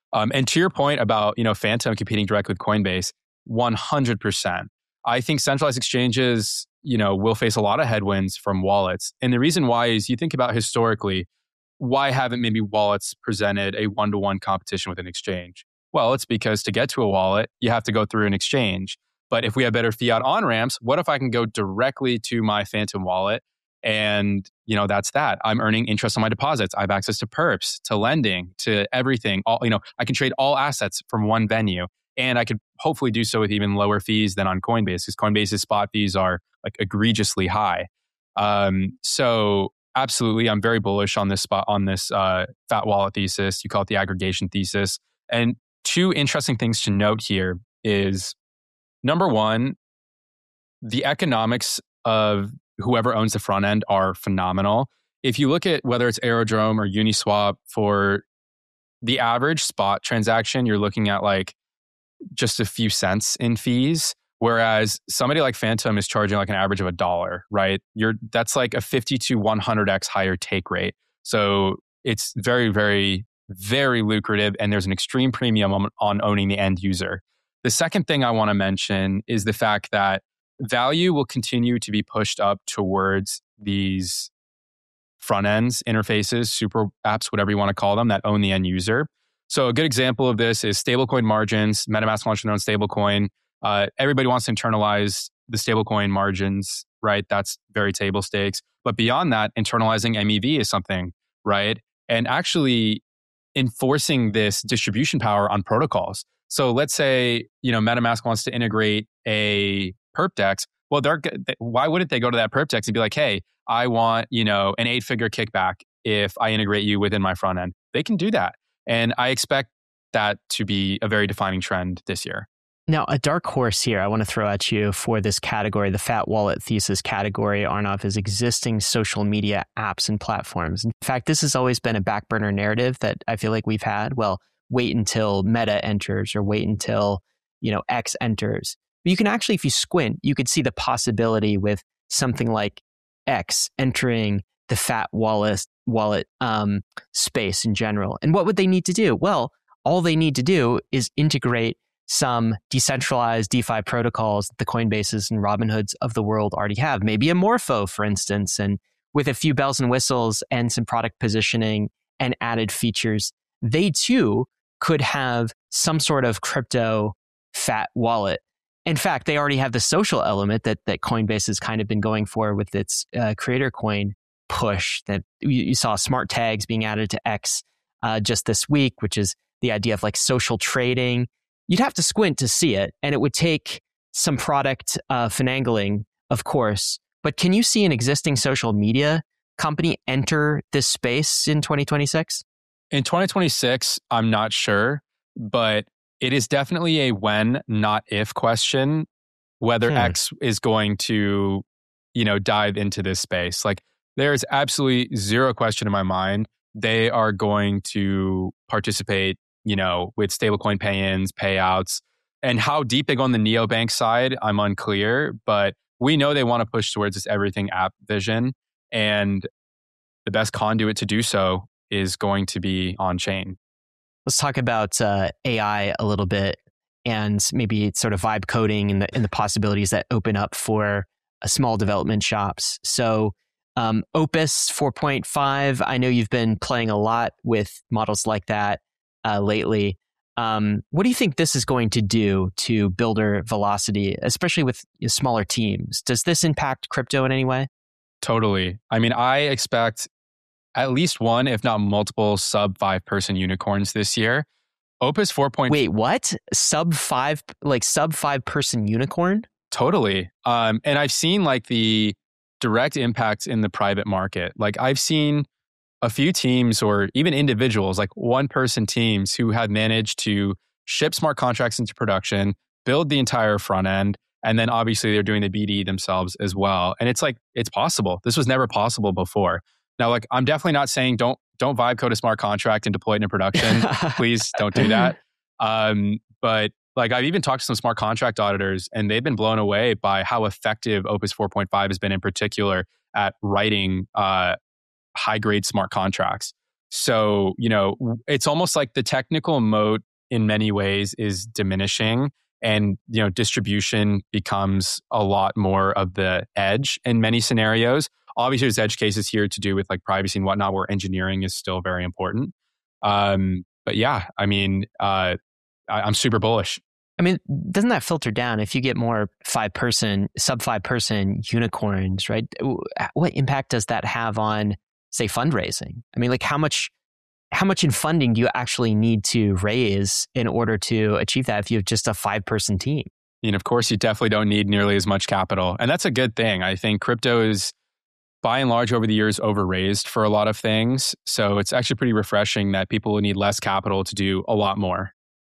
Um, and to your point about, you know, Phantom competing directly with Coinbase, one hundred percent. I think centralized exchanges, you know, will face a lot of headwinds from wallets. And the reason why is you think about historically, why haven't maybe wallets presented a one-to-one competition with an exchange? Well, it's because to get to a wallet, you have to go through an exchange. But if we have better fiat on-ramps, what if I can go directly to my Phantom wallet? And, you know, that's that. I'm earning interest on my deposits. I have access to perps, to lending, to everything. All, you know, I can trade all assets from one venue. And I could hopefully do so with even lower fees than on Coinbase, because Coinbase's spot fees are like egregiously high. Um, so absolutely, I'm very bullish on this spot, on this uh, fat wallet thesis. You call it the aggregation thesis. And two interesting things to note here is, number one, the economics of whoever owns the front end are phenomenal. If you look at whether it's Aerodrome or Uniswap, for the average spot transaction, you're looking at like just a few cents in fees. Whereas somebody like Phantom is charging like an average of a dollar, right? You're that's like a fifty to one hundred x higher take rate. So it's very, very, very lucrative, and there's an extreme premium on, on owning the end user. The second thing I want to mention is the fact that value will continue to be pushed up towards these front ends, interfaces, super apps, whatever you want to call them, that own the end user. So a good example of this is stablecoin margins. MetaMask launched their own stablecoin. Uh, everybody wants to internalize the stablecoin margins, right? That's very table stakes. But beyond that, internalizing M E V is something, right? And actually enforcing this distribution power on protocols. So let's say, you know, MetaMask wants to integrate a perp dex. Well, they're why wouldn't they go to that perp dex and be like, hey, I want, you know, an eight-figure kickback if I integrate you within my front end? They can do that. And I expect that to be a very defining trend this year. Now, a dark horse here I want to throw at you for this category, the fat wallet thesis category, Arnav, is existing social media apps and platforms. In fact, this has always been a back burner narrative that I feel like we've had. Well, wait until Meta enters, or wait until, you know, X enters. But you can actually, if you squint, you could see the possibility with something like X entering the fat wallet wallet um, space in general. And what would they need to do? Well, all they need to do is integrate some decentralized DeFi protocols that the Coinbases and Robinhoods of the world already have. Maybe a Morpho, for instance, and with a few bells and whistles and some product positioning and added features, they too could have some sort of crypto fat wallet. In fact, they already have the social element that that Coinbase has kind of been going for with its uh, creator coin push. That you, you saw smart tags being added to X uh, just this week, which is the idea of like social trading. You'd have to squint to see it, and it would take some product uh, finagling, of course. But can you see an existing social media company enter this space in twenty twenty-six? In twenty twenty-six, I'm not sure, but it is definitely a when, not if question, whether hmm. X is going to, you know, dive into this space. Like, there is absolutely zero question in my mind. They are going to participate, you know, with stablecoin pay-ins, payouts, and how deep they go on the neobank side, I'm unclear, but we know they want to push towards this everything app vision, and the best conduit to do so is going to be on-chain. Let's talk about uh, A I a little bit, and maybe sort of vibe coding and the, and the possibilities that open up for uh, small development shops. So um, Opus four point five, I know you've been playing a lot with models like that uh, lately. Um, what do you think this is going to do to builder velocity, especially with smaller teams? Does this impact crypto in any way? Totally. I mean, I expect at least one, if not multiple, sub five person unicorns this year. Opus four point. Wait, what? Sub five, like sub five person unicorn? Totally. Um, and I've seen like the direct impacts in the private market. Like I've seen a few teams or even individuals, like one person teams who have managed to ship smart contracts into production, build the entire front end, and then obviously they're doing the B D themselves as well. And it's like, it's possible. This was never possible before. Now, like, I'm definitely not saying don't don't vibe code a smart contract and deploy it into production. Please don't do that. Um, but like, I've even talked to some smart contract auditors, and they've been blown away by how effective Opus four point five has been in particular at writing uh, high-grade smart contracts. So, you know, it's almost like the technical moat in many ways is diminishing, and, you know, distribution becomes a lot more of the edge in many scenarios. Obviously, there's edge cases here to do with like privacy and whatnot, where engineering is still very important. Um, but yeah, I mean, uh, I, I'm super bullish. I mean, doesn't that filter down if you get more five person, sub five person unicorns, right? What impact does that have on, say, fundraising? I mean, like how much, how much in funding do you actually need to raise in order to achieve that if you have just a five person team? And of course, you definitely don't need nearly as much capital. And that's a good thing. I think crypto is, by and large, over the years, overraised for a lot of things. So it's actually pretty refreshing that people will need less capital to do a lot more.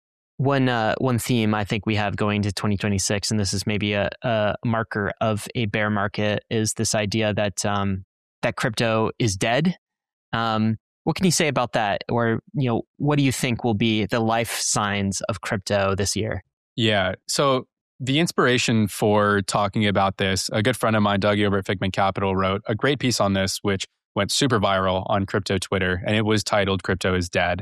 One uh, one theme I think we have going to twenty twenty-six, and this is maybe a, a marker of a bear market, is this idea that um, that crypto is dead. Um, what can you say about that? Or, you know, what do you think will be the life signs of crypto this year? Yeah. So the inspiration for talking about this, a good friend of mine, Dougie over at Figment Capital, wrote a great piece on this, which went super viral on crypto Twitter, and it was titled "Crypto is Dead."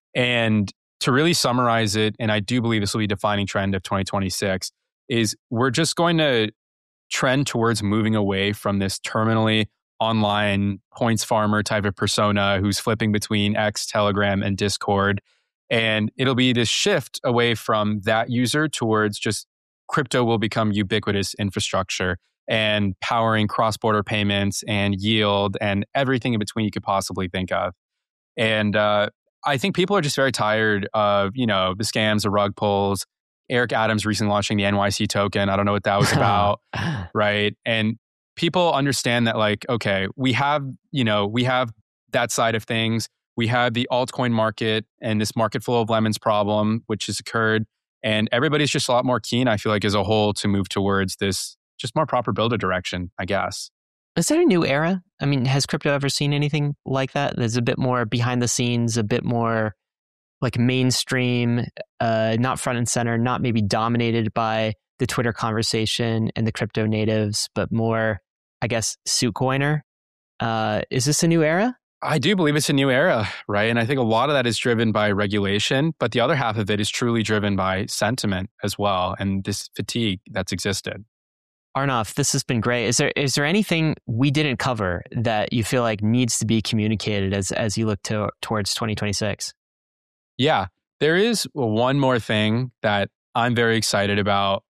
And to really summarize it, and I do believe this will be a defining trend of twenty twenty-six, is we're just going to trend towards moving away from this terminally online points farmer type of persona who's flipping between X, Telegram, and Discord. And it'll be this shift away from that user towards just crypto will become ubiquitous infrastructure and powering cross-border payments and yield and everything in between you could possibly think of. And uh, I think people are just very tired of, you know, the scams, the rug pulls. Eric Adams recently launching the N Y C token. I don't know what that was about, right? And people understand that, like, okay, we have, you know, we have that side of things. We have the altcoin market and this market full of lemons problem, which has occurred. And everybody's just a lot more keen, I feel like, as a whole, to move towards this just more proper builder direction, I guess. Is that a new era? I mean, has crypto ever seen anything like that? There's a bit more behind the scenes, a bit more like mainstream, uh, not front and center, not maybe dominated by the Twitter conversation and the crypto natives, but more, I guess, suitcoiner. Uh, is this a new era? I do believe it's a new era, right? And I think a lot of that is driven by regulation, but the other half of it is truly driven by sentiment as well, and this fatigue that's existed. Arnav, this has been great. Is there is there anything we didn't cover that you feel like needs to be communicated as as you look to, towards twenty twenty-six? Yeah, there is one more thing that I'm very excited about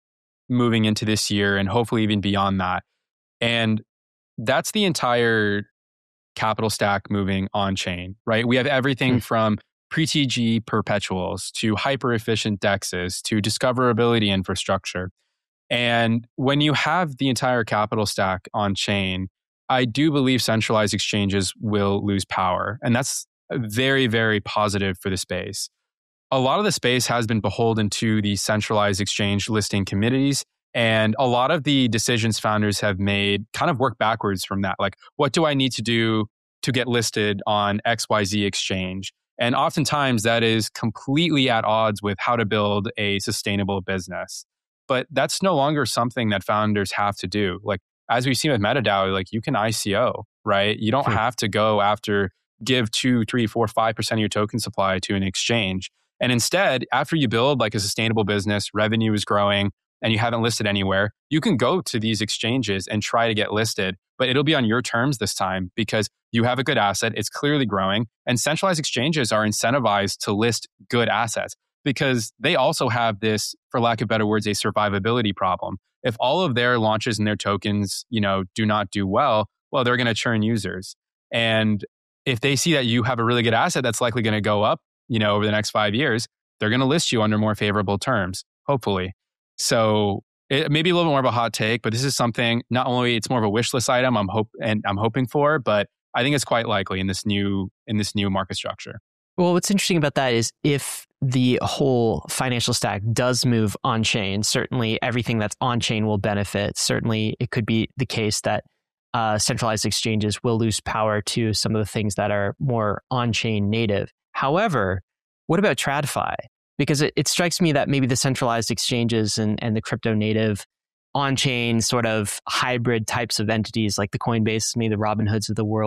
moving into this year and hopefully even beyond that. And that's the entire capital stack moving on chain, right? We have everything mm. from pre-T G perpetuals to hyper efficient D E Xs to discoverability infrastructure. And when you have the entire capital stack on chain, I do believe centralized exchanges will lose power. And that's very, very positive for the space. A lot of the space has been beholden to the centralized exchange listing committees. And a lot of the decisions founders have made kind of work backwards from that. Like, what do I need to do to get listed on X Y Z exchange? And oftentimes that is completely at odds with how to build a sustainable business. But that's no longer something that founders have to do. Like, as we've seen with MetaDAO, like you can I C O, right? You don't hmm. have to go after, give two, three, four, five percent of your token supply to an exchange. And instead, after you build like a sustainable business, revenue is growing, and you haven't listed anywhere, you can go to these exchanges and try to get listed, but it'll be on your terms this time because you have a good asset, it's clearly growing, and centralized exchanges are incentivized to list good assets because they also have this, for lack of better words, a survivability problem. If all of their launches and their tokens, you know, do not do well, well, they're going to churn users. And if they see that you have a really good asset that's likely going to go up, you know, over the next five years, they're going to list you under more favorable terms, hopefully. So it may be a little bit more of a hot take, but this is something, not only it's more of a wish list item I'm hope and I'm hoping for, but I think it's quite likely in this new in this new market structure. Well, what's interesting about that is if the whole financial stack does move on chain, certainly everything that's on chain will benefit. Certainly it could be the case that uh, centralized exchanges will lose power to some of the things that are more on chain native. However, what about TradFi? Because it, it strikes me that maybe the centralized exchanges and, and the crypto native on-chain sort of hybrid types of entities like the Coinbase, maybe the Robinhoods of the world,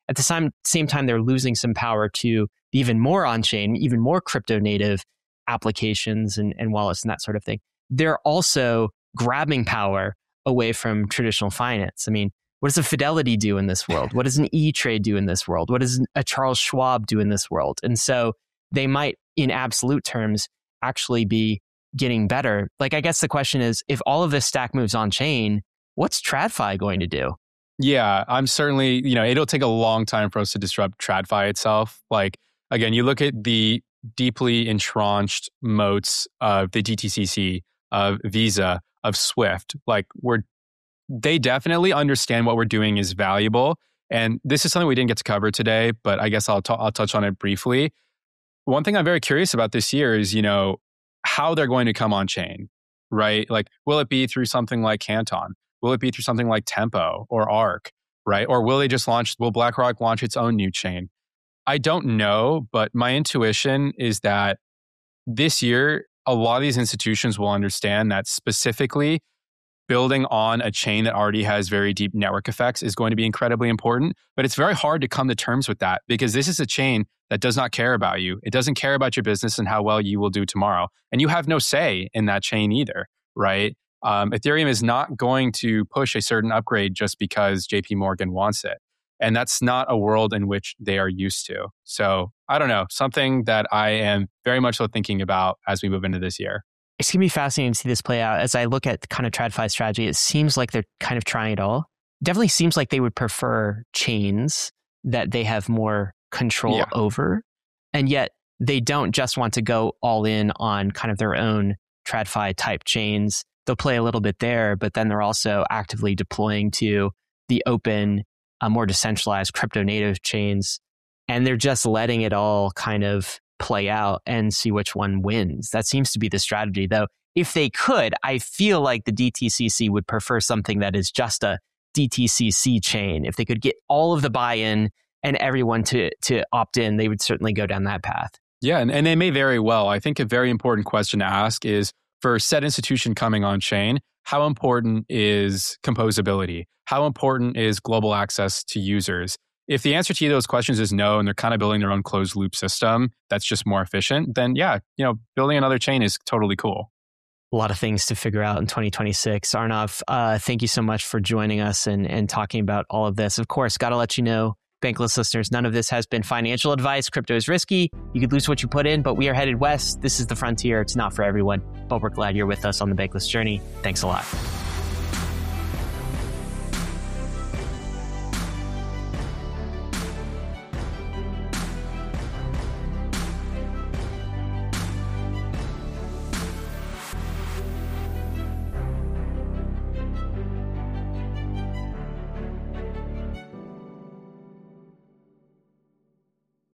At the same, same time, they're losing some power to even more on-chain, even more crypto native applications and, and wallets and that sort of thing. They're also grabbing power away from traditional finance. I mean, what does a Fidelity do in this world? What does an E-Trade do in this world? What does a Charles Schwab do in this world? And so they might, in absolute terms, actually be getting better. Like, I guess the question is, if all of this stack moves on chain, what's TradFi going to do? Yeah, I'm certainly, you know, it'll take a long time for us to disrupt TradFi itself. Like, again, you look at the deeply entrenched moats of the D T C C, of Visa, of Swift. Like, we're, they definitely understand what we're doing is valuable. And this is something we didn't get to cover today, but I guess I'll, t- I'll touch on it briefly. One thing I'm very curious about this year is, you know, how they're going to come on chain, right? Like, will it be through something like Canton? Will it be through something like Tempo or Arc, right? Or will they just launch, will BlackRock launch its own new chain? I don't know, but my intuition is that this year, a lot of these institutions will understand that specifically building on a chain that already has very deep network effects is going to be incredibly important. But it's very hard to come to terms with that because this is a chain that does not care about you. It doesn't care about your business and how well you will do tomorrow. And you have no say in that chain either, right? Um, Ethereum is not going to push a certain upgrade just because J P Morgan wants it. And that's not a world in which they are used to. So I don't know, something that I am very much so thinking about as we move into this year. It's going to be fascinating to see this play out. As I look at kind of TradFi strategy, it seems like they're kind of trying it all. Definitely seems like they would prefer chains that they have more control yeah. over. And yet they don't just want to go all in on kind of their own TradFi type chains. They'll play a little bit there, but then they're also actively deploying to the open, uh, more decentralized crypto native chains. And they're just letting it all kind of play out and see which one wins. That seems to be the strategy, though. If they could, I feel like the D T C C would prefer something that is just a D T C C chain. If they could get all of the buy-in and everyone to to opt in, they would certainly go down that path. Yeah, and, and they may very well. I think a very important question to ask is, for said institution coming on chain, how important is composability? How important is global access to users? If the answer to those questions is no, and they're kind of building their own closed loop system that's just more efficient, then yeah, you know, building another chain is totally cool. A lot of things to figure out in twenty twenty-six. Arnav, uh, thank you so much for joining us and, and talking about all of this. Of course, got to let you know, Bankless listeners, none of this has been financial advice. Crypto is risky. You could lose what you put in, but we are headed west. This is the frontier. It's not for everyone, but we're glad you're with us on the Bankless journey. Thanks a lot.